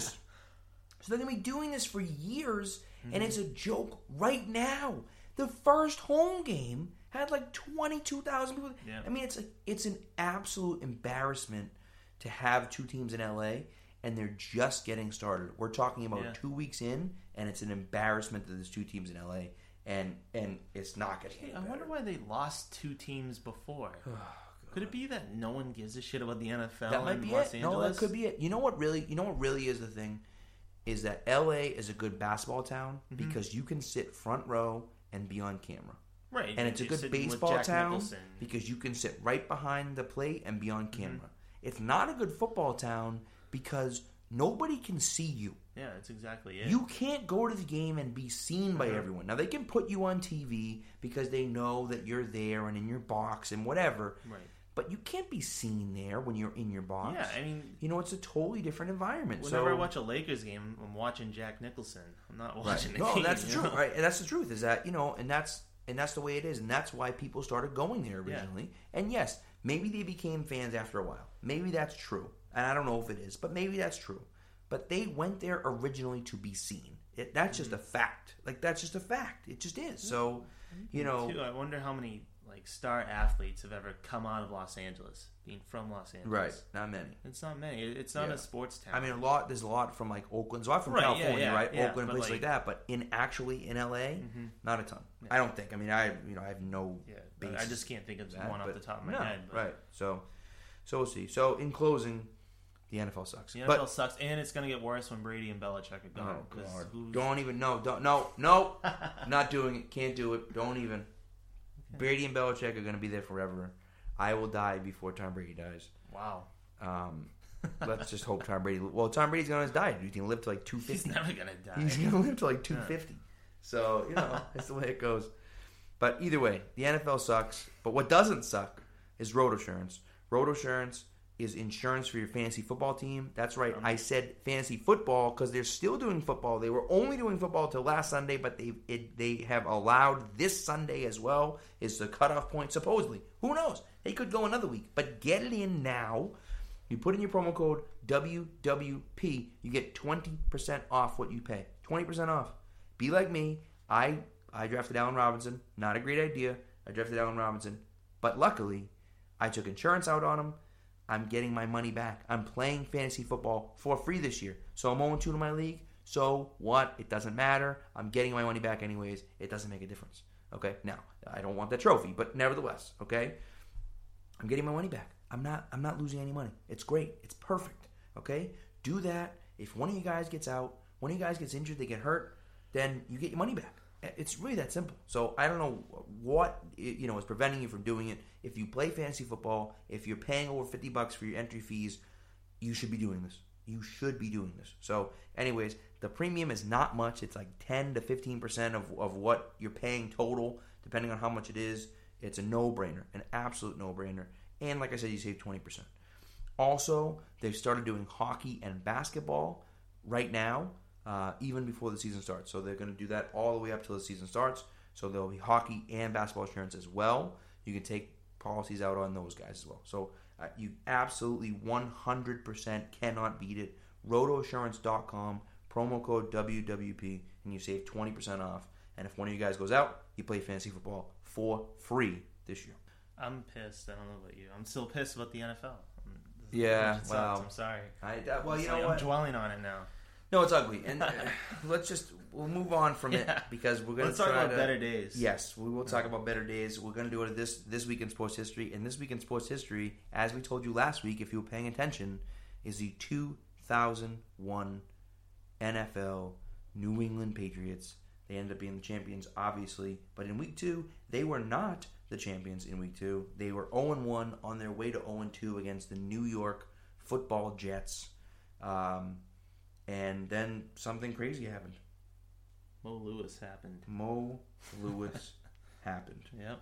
So they're going to be doing this for years. Mm-hmm. And it's a joke right now. The first home game had 22,000 people. Yeah. I mean, it's an absolute embarrassment to have 2 teams in LA. And they're just getting started. We're talking about 2 weeks in. And it's an embarrassment that there's 2 teams in LA. And it's not going to get better. I wonder why they lost 2 teams before. Oh, could it be that no one gives a shit about the NFL? That might be Los it. Angeles? No, that could be it. You know what really is the thing? Is that LA is a good basketball town because you can sit front row and be on camera. Right. And it's a good baseball town because you can sit right behind the plate and be on camera. Mm-hmm. It's not a good football town because nobody can see you. Yeah, that's exactly it. You can't go to the game and be seen by everyone. Now, they can put you on TV because they know that you're there and in your box and whatever. Right. But you can't be seen there when you're in your box. Yeah, I mean... it's a totally different environment. Whenever I watch a Lakers game, I'm watching Jack Nicholson. I'm not watching the game. No, that's the truth, right? And that's the truth, is that, and that's the way it is. And that's why people started going there originally. Yeah. And yes, maybe they became fans after a while. Maybe that's true. And I don't know if it is, but maybe that's true. But they went there originally to be seen. That's just a fact. That's just a fact. It just is. So, Too, I wonder how many like star athletes have ever come out of Los Angeles, being from Los Angeles. Right, not many. It's not many. It's not a sports town. I mean, there's a lot from like Oakland, there's a lot from California, right? Oakland, places like that. But actually in LA, not a ton. Yeah. I don't think. I mean, I have no. Yeah, I just can't think of one off the top of my head. But. Right. So we'll see. So in closing, the NFL sucks. The NFL sucks, and it's going to get worse when Brady and Belichick are gone. Oh, God. Don't even know. No. Not doing it. Can't do it. Don't even. Okay. Brady and Belichick are going to be there forever. I will die before Tom Brady dies. Wow. Let's just hope Tom Brady... Well, Tom Brady's going to die. He's going to live to like 250. He's never going to die. He's going to live to like 250. Yeah. So, that's the way it goes. But either way, the NFL sucks. But what doesn't suck is RotoSurance. RotoSurance is insurance for your fantasy football team. That's right. I said fantasy football because they're still doing football. They were only doing football till last Sunday, but they have allowed this Sunday as well is the cutoff point, supposedly. Who knows? They could go another week. But get it in now. You put in your promo code WWP. You get 20% off what you pay. 20% off. Be like me. I drafted Allen Robinson. Not a great idea. I drafted Allen Robinson. But luckily, I took insurance out on him. I'm getting my money back. I'm playing fantasy football for free this year. So I'm 0-2 in my league. So what? It doesn't matter. I'm getting my money back anyways. It doesn't make a difference. Okay? Now, I don't want that trophy, but nevertheless, okay? I'm getting my money back. I'm not losing any money. It's great. It's perfect. Okay? Do that. If one of you guys gets out, one of you guys gets injured, they get hurt, then you get your money back. It's really that simple. So I don't know what is preventing you from doing it. If you play fantasy football, if you're paying over $50 for your entry fees, you should be doing this. You should be doing this. So anyways, the premium is not much. It's like 10 to 15% of what you're paying total, depending on how much it is. It's a no-brainer, an absolute no-brainer. And like I said, you save 20%. Also, they've started doing hockey and basketball right now. Even before the season starts. So they're going to do that all the way up till the season starts. So there'll be hockey and basketball insurance as well. You can take policies out on those guys as well. So you absolutely 100% cannot beat it. RotoAssurance.com, promo code WWP, and you save 20% off. And if one of you guys goes out, you play fantasy football for free this year. I'm pissed. I don't know about you. I'm still pissed about the NFL. Yeah, wow. I'm sorry. I'm dwelling on it now. No, it's ugly, and we'll move on from it because we're going to talk about better days. Yes, we will talk about better days. We're going to do it this week in sports history, and this week in sports history, as we told you last week, if you were paying attention, is the 2001 NFL New England Patriots. They ended up being the champions, obviously, but in week 2, they were not the champions. In week 2, they were 0-1 on their way to 0-2 against the New York Football Jets. And then something crazy happened. Mo Lewis happened. Yep.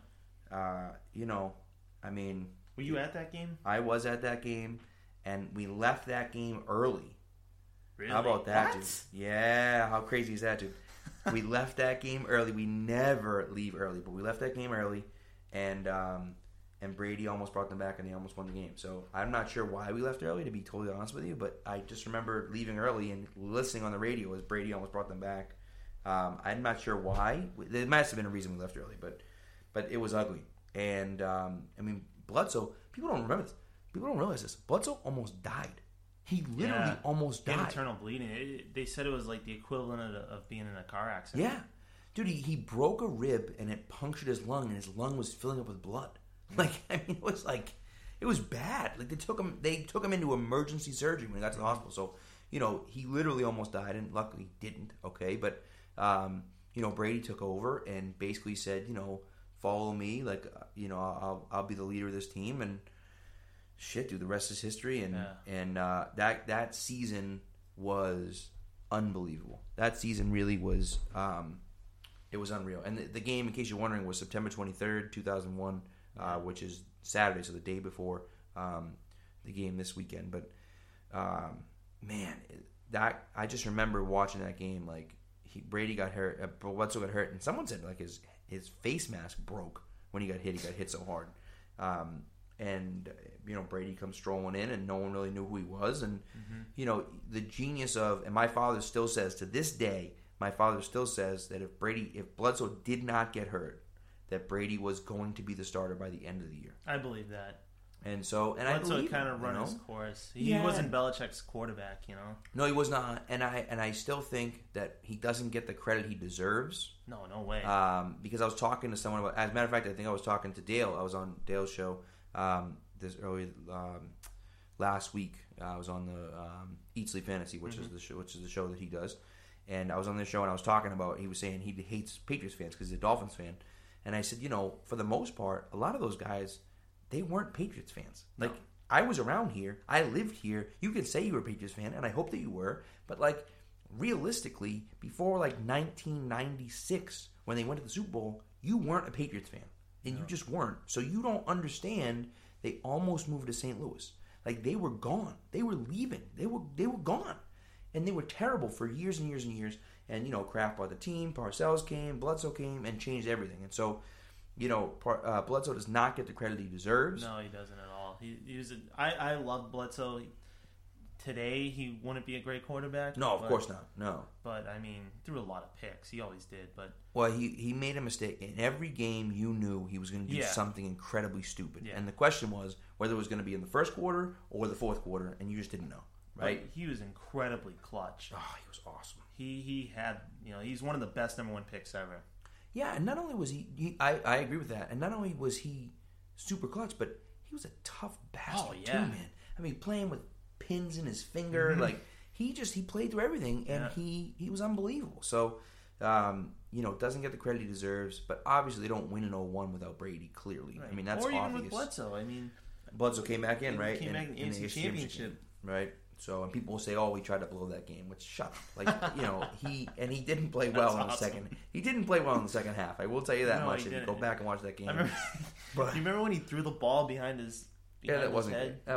Were you at that game? I was at that game, and we left that game early. Really? How about that, what? dude? Yeah, how crazy is that, dude? We left that game early. We never leave early, but we left that game early, and Brady almost brought them back, and they almost won the game. So I'm not sure why we left early, to be totally honest with you, but I just remember leaving early and listening on the radio as Brady almost brought them back. I'm not sure why. There must have been a reason we left early, but it was ugly. And, Bledsoe, people don't remember this. People don't realize this. Bledsoe almost died. He literally almost died. He had internal bleeding. They said it was like the equivalent of being in a car accident. Yeah. Dude, he broke a rib and it punctured his lung, and his lung was filling up with blood. It was bad. Like they took him into emergency surgery when he got to the hospital. So, he literally almost died, and luckily didn't. Okay, but Brady took over and basically said, follow me. I'll be the leader of this team, and shit, dude, the rest is history. And that season was unbelievable. That season really was it was unreal. And the game, in case you're wondering, was September 23rd, 2001. Which is Saturday, so the day before the game this weekend. But I just remember watching that game. Like Brady got hurt, Bledsoe got hurt, and someone said like his face mask broke when he got hit. He got hit so hard, and Brady comes strolling in, and no one really knew who he was. And the genius of, and my father still says to this day, that if Bledsoe did not get hurt, that Brady was going to be the starter by the end of the year. I believe that. And so, and Bledsoe I believe kind of run his course. He wasn't Belichick's quarterback, No, he was not. And I still think that he doesn't get the credit he deserves. No way. Because I was talking to someone about. As a matter of fact, I think I was talking to Dale. I was on Dale's show last week. I was on the Eat Sleep Fantasy, which is the show that he does. And I was on this show and I was talking about. He was saying he hates Patriots fans because he's a Dolphins fan. And I said, for the most part, a lot of those guys, they weren't Patriots fans. Like, I was around here. I lived here. You could say you were a Patriots fan, and I hope that you were. But, like, realistically, before, 1996, when they went to the Super Bowl, you weren't a Patriots fan. And you just weren't. So you don't understand they almost moved to St. Louis. Like, they were gone. They were leaving. They were gone. And they were terrible for years and years and years. And, Kraft bought the team. Parcells came. Bledsoe came and changed everything. And so... Bledsoe does not get the credit he deserves. No, he doesn't at all. I love Bledsoe. Today, he wouldn't be a great quarterback. No, of course not. No. But, threw a lot of picks. He always did. But well, he made a mistake. In every game, you knew he was going to do something incredibly stupid. Yeah. And the question was whether it was going to be in the first quarter or the fourth quarter, and you just didn't know, right? But he was incredibly clutch. Oh, he was awesome. He had, he's one of the best number 1 picks ever. Yeah, and not only was I agree with that, and not only was he super clutch, but he was a tough bastard too, man. Playing with pins in his finger, he played through everything, and he was unbelievable. So, doesn't get the credit he deserves, but obviously they don't win in 0-1 without Brady, clearly. Right. That's or obvious. even with Bledsoe. Bledsoe came back in, right? Came back in the AFC Championship. Right. So, and people will say, "Oh, we tried to blow that game," which shut up. He didn't play well in the second. He didn't play well in the second half. I will tell you that much. If you go back and watch that game, you remember when he threw the ball behind his head? That wasn't great.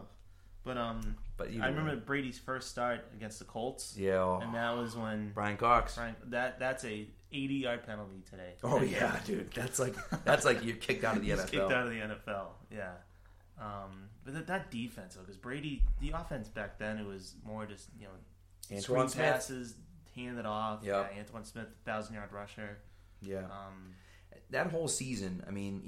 But I remember Brady's first start against the Colts. Yeah, and that was when Brian Cox. That's a 80-yard penalty today. Oh yeah, dude. That's like you're kicked out of the NFL. Kicked out of the NFL. Yeah. But that defense, though, because Brady, the offense back then, it was more just, Antoine Smith. passes, hand it off. Yep. Yeah, Antoine Smith, 1,000-yard rusher. Yeah. That whole season,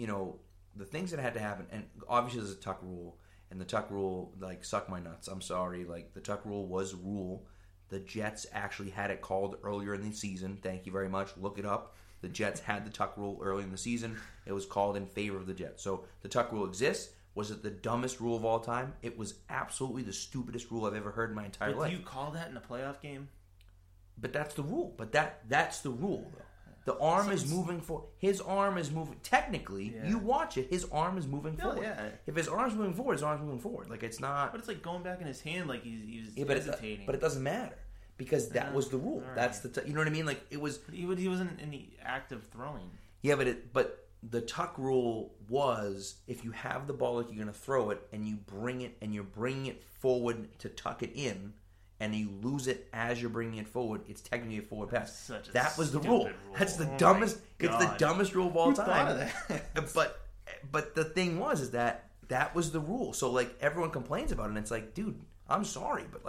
the things that had to happen, and obviously there's a Tuck rule, and the Tuck rule, suck my nuts. I'm sorry. The Tuck rule was a rule. The Jets actually had it called earlier in the season. Thank you very much. Look it up. The Jets had the Tuck rule early in the season. It was called in favor of the Jets. So the Tuck rule exists. Was it the dumbest rule of all time? It was absolutely the stupidest rule I've ever heard in my entire life. Do you call that in a playoff game? But that's the rule. But that's the rule, though. The arm is moving forward. His arm is moving. Technically, you watch it. His arm is moving forward. Yeah. If his arm's moving forward, his arm's moving forward. It's not. But it's going back in his hand, he's hesitating. But it doesn't matter because that was the rule. Right. That's you know what I mean? It was. He wasn't in the act of throwing. Yeah, but the Tuck rule was if you have the ball you're going to throw it and you bring it and you're bringing it forward to tuck it in and you lose it as you're bringing it forward, it's technically a forward pass. That was the rule. That's the dumbest. It's the dumbest rule of all time. Thought of that? But the thing was that was the rule. So everyone complains about it, and it's dude, I'm sorry, but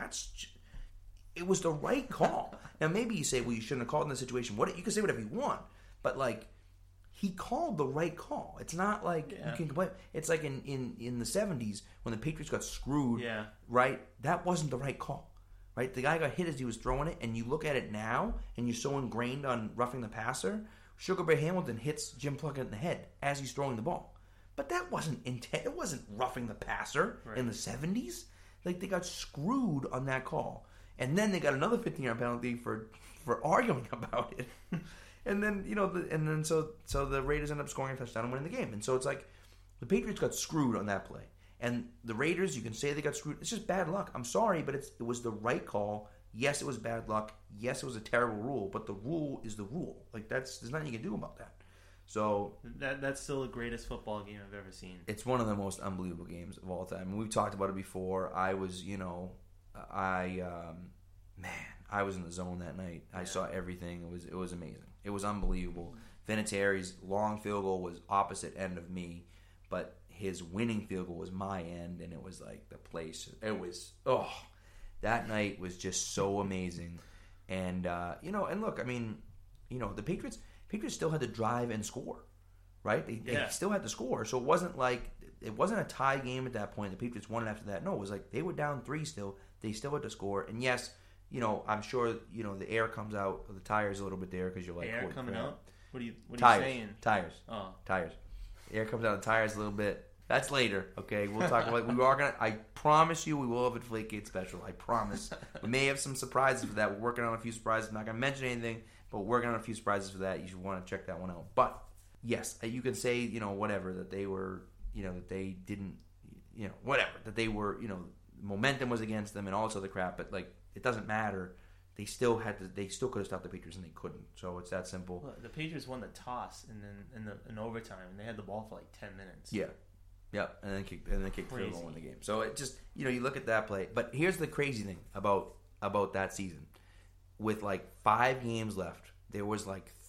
it was the right call. Now maybe you say, well, you shouldn't have called in this situation. You can say whatever you want, but he called the right call. It's not you can complain. It's in the 70s when the Patriots got screwed. Yeah. Right? That wasn't the right call. Right? The guy got hit as he was throwing it, and you look at it now, and you're so ingrained on roughing the passer. Sugar Bear Hamilton hits Jim Plunkett in the head as he's throwing the ball. But that wasn't intent. It wasn't roughing the passer in the 70s. They got screwed on that call. And then they got another 15-yard penalty for arguing about it. And then, so the Raiders end up scoring a touchdown and winning the game. And so it's the Patriots got screwed on that play. And the Raiders, you can say they got screwed. It's just bad luck. I'm sorry, but it was the right call. Yes, it was bad luck. Yes, it was a terrible rule. But the rule is the rule. There's nothing you can do about that. So that's still the greatest football game I've ever seen. It's one of the most unbelievable games of all time. And we've talked about it before. I was, I was in the zone that night. I saw everything. It was amazing. It was unbelievable. Vinatieri's long field goal was opposite end of me, but his winning field goal was my end, and it was the place. It was that night was just so amazing, and and look, the Patriots Patriots still had to drive and score, right? They still had to score. So it wasn't a tie game at that point. The Patriots won it after that. No, it was like they were down 3 still. They still had to score. And yes, I'm sure, the air comes out of the tires a little bit there because you're like... Air coming out? What are you saying? Tires. Oh. Tires. Air comes out of the tires a little bit. That's later, okay? We'll talk about... I promise you we will have a Deflategate special. I promise. We may have some surprises for that. We're working on a few surprises. I'm not going to mention anything, but we're working on a few surprises for that. You should want to check that one out. But, yes, you can say, whatever, that they were, that they didn't, whatever. That they were, momentum was against them and all this other crap. But, it doesn't matter. They still could have stopped the Patriots and they couldn't. So it's that simple. Well, the Patriots won the toss and then in overtime and they had the ball for 10 minutes. Yeah. Yep. And then kicked field goal and win the game. So it just you look at that play. But here's the crazy thing about that season. With 5 games left, there was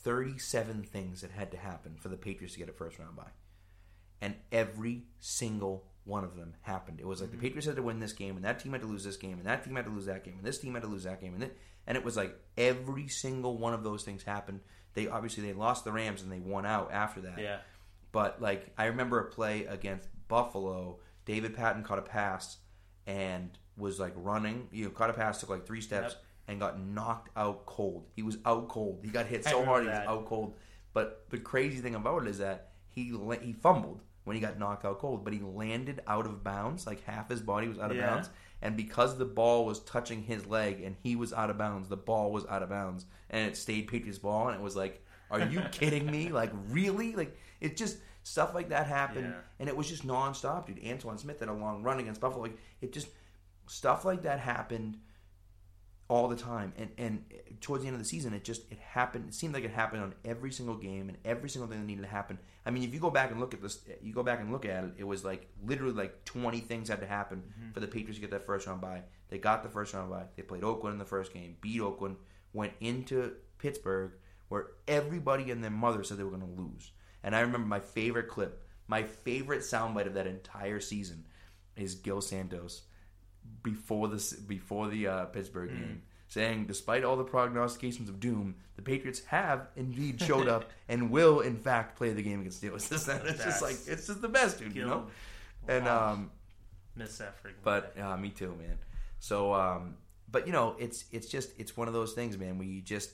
37 things that had to happen for the Patriots to get a first round bye. And every single one of them happened. It was the Patriots had to win this game, and that team had to lose this game, and that team had to lose that game, and this team had to lose that game, and it was every single one of those things happened. They lost the Rams and they won out after that. Yeah. But I remember a play against Buffalo. David Patton caught a pass and was running. Caught a pass, took 3 steps, and got knocked out cold. He was out cold. He got hit so hard he was out cold. But the crazy thing about it is that he fumbled when he got knocked out cold, but he landed out of bounds. Half his body was out of bounds. And because the ball was touching his leg and he was out of bounds, the ball was out of bounds. And it stayed Patriots ball. And it was are you kidding me? Really? It just, stuff like that happened. Yeah. And it was just nonstop, dude. Antoine Smith had a long run against Buffalo. Stuff like that happened all the time. And towards the end of the season, it happened. It seemed like it happened on every single game and every single thing that needed to happen. I mean, if you go back and look at this, it was literally 20 things had to happen for the Patriots to get that first round bye. They got the first round bye. They played Oakland in the first game, beat Oakland, went into Pittsburgh, where everybody and their mother said they were going to lose. And I remember my favorite clip, my favorite soundbite of that entire season is Gil Santos before the Pittsburgh game, saying, despite all the prognostications of doom, the Patriots have indeed showed up and will in fact play the game against Steelers. It's just the best, dude. Gil, and miss that freaking. But me too, man. So, but it's one of those things, man. Where you just,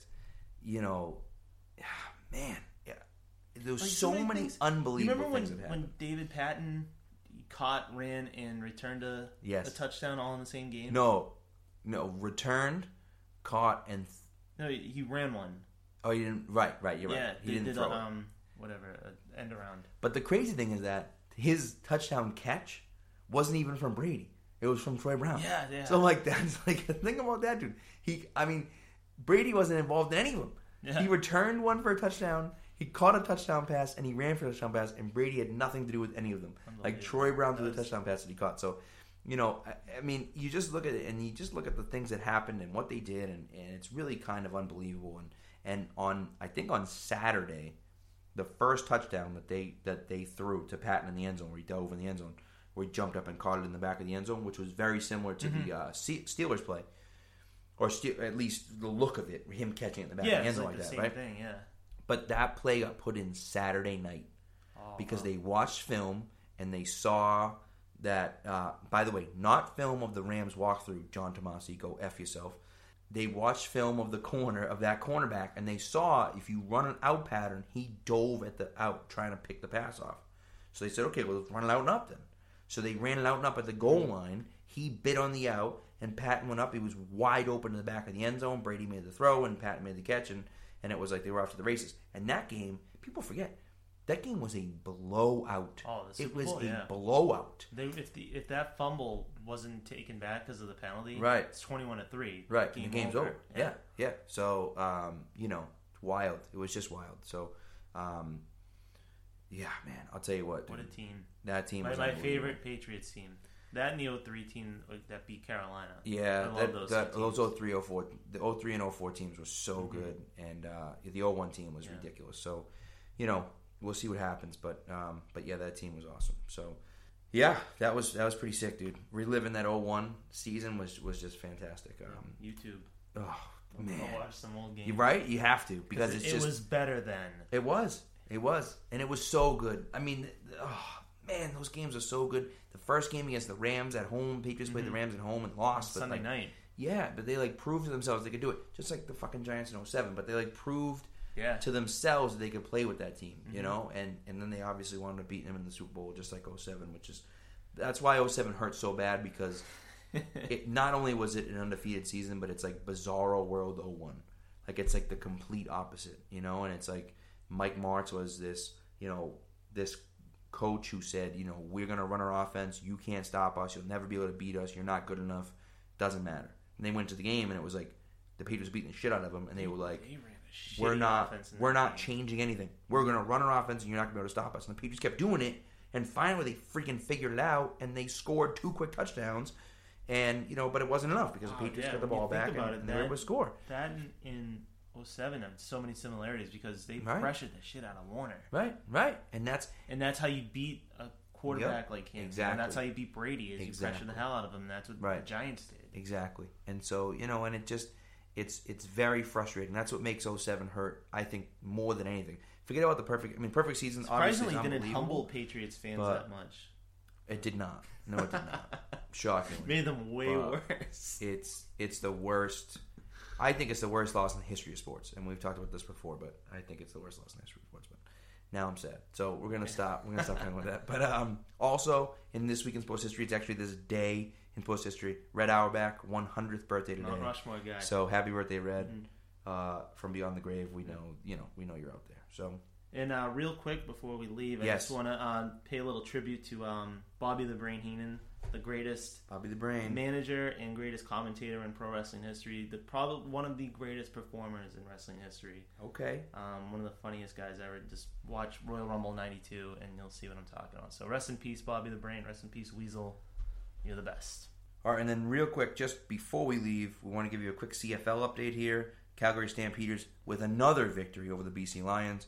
man, yeah. There's so many unbelievable things that happened. When David Patton caught, ran, and returned a touchdown all in the same game? No, returned, caught, and... No, he ran one. Oh, he didn't... Right, you're right. Yeah, he didn't throw it. End around. But the crazy thing is that his touchdown catch wasn't even from Brady. It was from Troy Brown. Yeah. So, that's think about that, dude. Brady wasn't involved in any of them. Yeah. He returned one for a touchdown... He caught a touchdown pass and he ran for a touchdown pass, and Brady had nothing to do with any of them. Troy Brown threw the touchdown pass that he caught. So, you just look at it and you just look at the things that happened and what they did, and it's really kind of unbelievable. And on Saturday, the first touchdown that they threw to Patton in the end zone, where he dove in the end zone, where he jumped up and caught it in the back of the end zone, which was very similar to the Steelers play, or at least the look of it, him catching it in the back of the end zone like that, same right? Thing, yeah. But that play got put in Saturday night because they watched film and they saw that, by the way, not film of the Rams walkthrough, John Tomasi, go F yourself. They watched film of the corner, of that cornerback, and they saw if you run an out pattern, he dove at the out trying to pick the pass off. So they said, okay, well, let's run it out and up then. So they ran it out and up at the goal line. He bit on the out, and Patton went up. He was wide open in the back of the end zone. Brady made the throw, and Patton made the catch, and it was they were off to the races. And that game, people forget, that game was a blowout. Oh, it was a blowout. If that fumble wasn't taken back because of the penalty, right, it's 21-3. Right, the game's over. Yeah. So, wild. It was just wild. So, yeah, man, I'll tell you what. Dude, what a team. That team was my favorite Patriots team. That and the 03 team that beat Carolina. Yeah, I love those 03, 04. The 03 and 04 teams were so good, and the 01 team was ridiculous. So, we'll see what happens, but yeah, that team was awesome. So, yeah, that was pretty sick, dude. Reliving that 01 season was just fantastic. YouTube. Oh, I'll watch some old games. You're right. You have to because it was better then. It was, and it was so good. I mean, man, those games are so good. The first game against the Rams at home, Patriots played the Rams at home and lost. Sunday night. Yeah, but they proved to themselves they could do it, just like the fucking Giants in 07. But they proved to themselves that they could play with that team, you know. And then they obviously wound up beating them in the Super Bowl, just like 07, that's why 07 hurt so bad because it not only was it an undefeated season, but it's like Bizarro World 01. Like it's like the complete opposite, you know. And it's like Mike Martz was this, this coach who said, we're gonna run our offense. You can't stop us. You'll never be able to beat us. You're not good enough. Doesn't matter. And they went to the game, and it was like the Patriots beating the shit out of them, and they were like, we're not changing anything. We're gonna run our offense, and you're not gonna be able to stop us. And the Patriots kept doing it. And finally, they freaking figured it out, and they scored 2 quick touchdowns. And, but it wasn't enough because the Patriots got the ball back and they were able to score. That in 07 had so many similarities because they pressured the shit out of Warner. Right. And that's how you beat a quarterback like him. Exactly. And that's how you beat Brady is you pressure the hell out of him. And that's what the Giants did. Exactly. And so, and it just, it's very frustrating. That's what makes 07 hurt, I think, more than anything. Forget about the perfect season. Surprisingly, didn't humble Patriots fans that much. It did not. No, it did not. Shockingly, made them way worse. It's the worst. I think it's the worst loss in the history of sports, and we've talked about this before. But I think it's the worst loss in the history of sports. But now I'm sad, so we're gonna stop. We're gonna stop talking about that. But also in this week in sports history, it's actually this day in sports history. Red Auerbach, 100th birthday today. Mount Rushmore guy. So happy birthday, Red! From beyond the grave, we know you're out there. So. And real quick before we leave, I just want to pay a little tribute to Bobby the Brain Heenan, the greatest manager and greatest commentator in pro wrestling history. Probably one of the greatest performers in wrestling history. Okay. One of the funniest guys ever. Just watch Royal Rumble '92 and you'll see what I'm talking about. So rest in peace, Bobby the Brain. Rest in peace, Weasel. You're the best. All right, and then real quick, just before we leave, we want to give you a quick CFL update here. Calgary Stampeders with another victory over the BC Lions.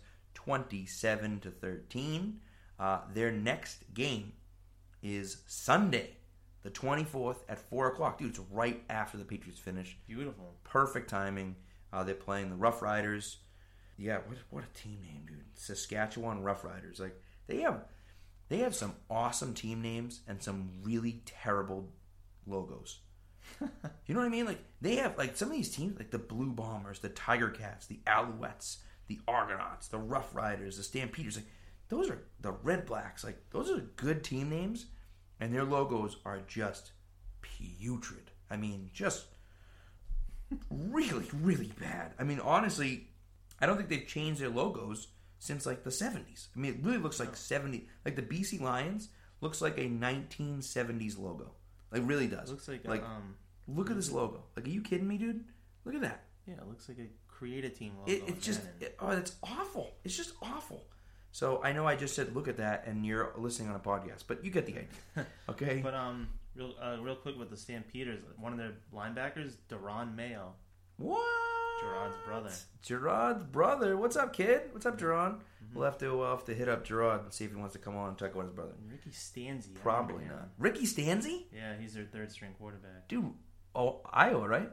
27-13. Their next game is Sunday, the 24th at 4 o'clock. Dude, it's right after the Patriots finish. Beautiful. Perfect timing. They're playing the Rough Riders. Yeah, what a team name, dude. Saskatchewan Rough Riders. Like they have some awesome team names and some really terrible logos. You know what I mean? Like they have some of these teams, like the Blue Bombers, the Tiger Cats, the Alouettes, the Argonauts, the Rough Riders, the Stampeders, those are the Red Blacks. Those are good team names, and their logos are just putrid. I mean, just really, really bad. I mean, honestly, I don't think they've changed their logos since the 70s. I mean, it really looks like 70. Like the BC Lions looks like a 1970s logo. It really does. It looks like look at this logo. Are you kidding me, dude? Look at that. Yeah, it looks like a Create a team logo. It's just it's awful. It's just awful. So I know I just said look at that, and you're listening on a podcast, but you get the idea. Okay. But real quick with the Stampeders, one of their linebackers, Deron Mayo. What? Gerard's brother. What's up, kid? What's up, Gerard? Mm-hmm. We'll have to hit up Gerard and see if he wants to come on and talk about his brother. Ricky Stanzi. Probably not. Ricky Stanzi? Yeah, he's their third string quarterback. Dude, Iowa, right?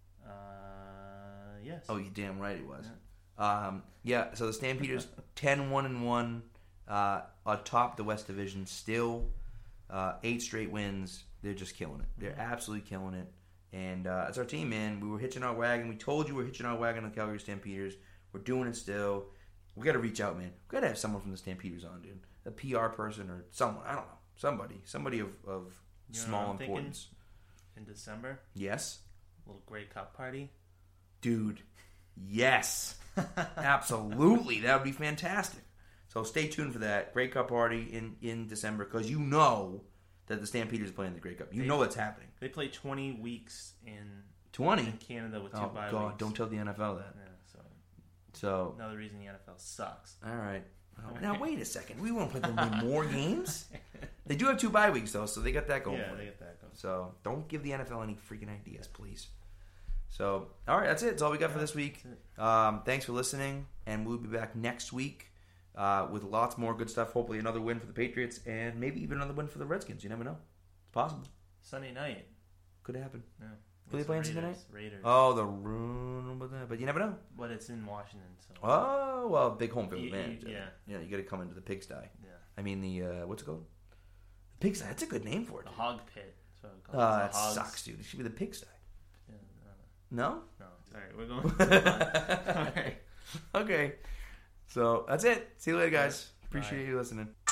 Yes. Oh, you damn right he was. Yeah. So the Stampeders 10-1-1 atop the West Division, still 8 straight wins. They're just killing it. They're absolutely killing it. And it's our team, man. We were hitching our wagon. We told you we're hitching our wagon on the Calgary Stampeders. We're doing it still. We got to reach out, man. We got to have someone from the Stampeders on, dude. A PR person or someone. I don't know. Somebody of small importance. In December? Yes. A little Grey Cup party? Dude, yes. Absolutely. That would be fantastic. So stay tuned for that. Grey Cup party in December, because you know that the Stampeders are playing the Grey Cup. You know it's happening. They play 20 weeks in 20? In Canada with 2 bye weeks. Oh, God. Don't tell the NFL that. Yeah, so another reason the NFL sucks. All right. Now, wait a second. We won't play them more games. They do have 2 bye weeks, though, so they got that going. Yeah, they got that going. So don't give the NFL any freaking ideas, please. So, all right, that's it. That's all we got for this week. Thanks for listening, and we'll be back next week with lots more good stuff. Hopefully another win for the Patriots, and maybe even another win for the Redskins. You never know. It's possible. Sunday night. Could happen. Yeah. Who are they playing tonight? Raiders. Oh, the Rune, but you never know. But it's in Washington, so. Oh well, big home field advantage. Yeah. Yeah, you got to come into the pigsty. Yeah. I mean the what's it called? The pigsty. That's a good name for it. The hog pit. That sucks, dude. It should be the pigsty. Yeah, no. No. Sorry, we're going. All right. Okay. So that's it. See you later, guys. Appreciate you listening.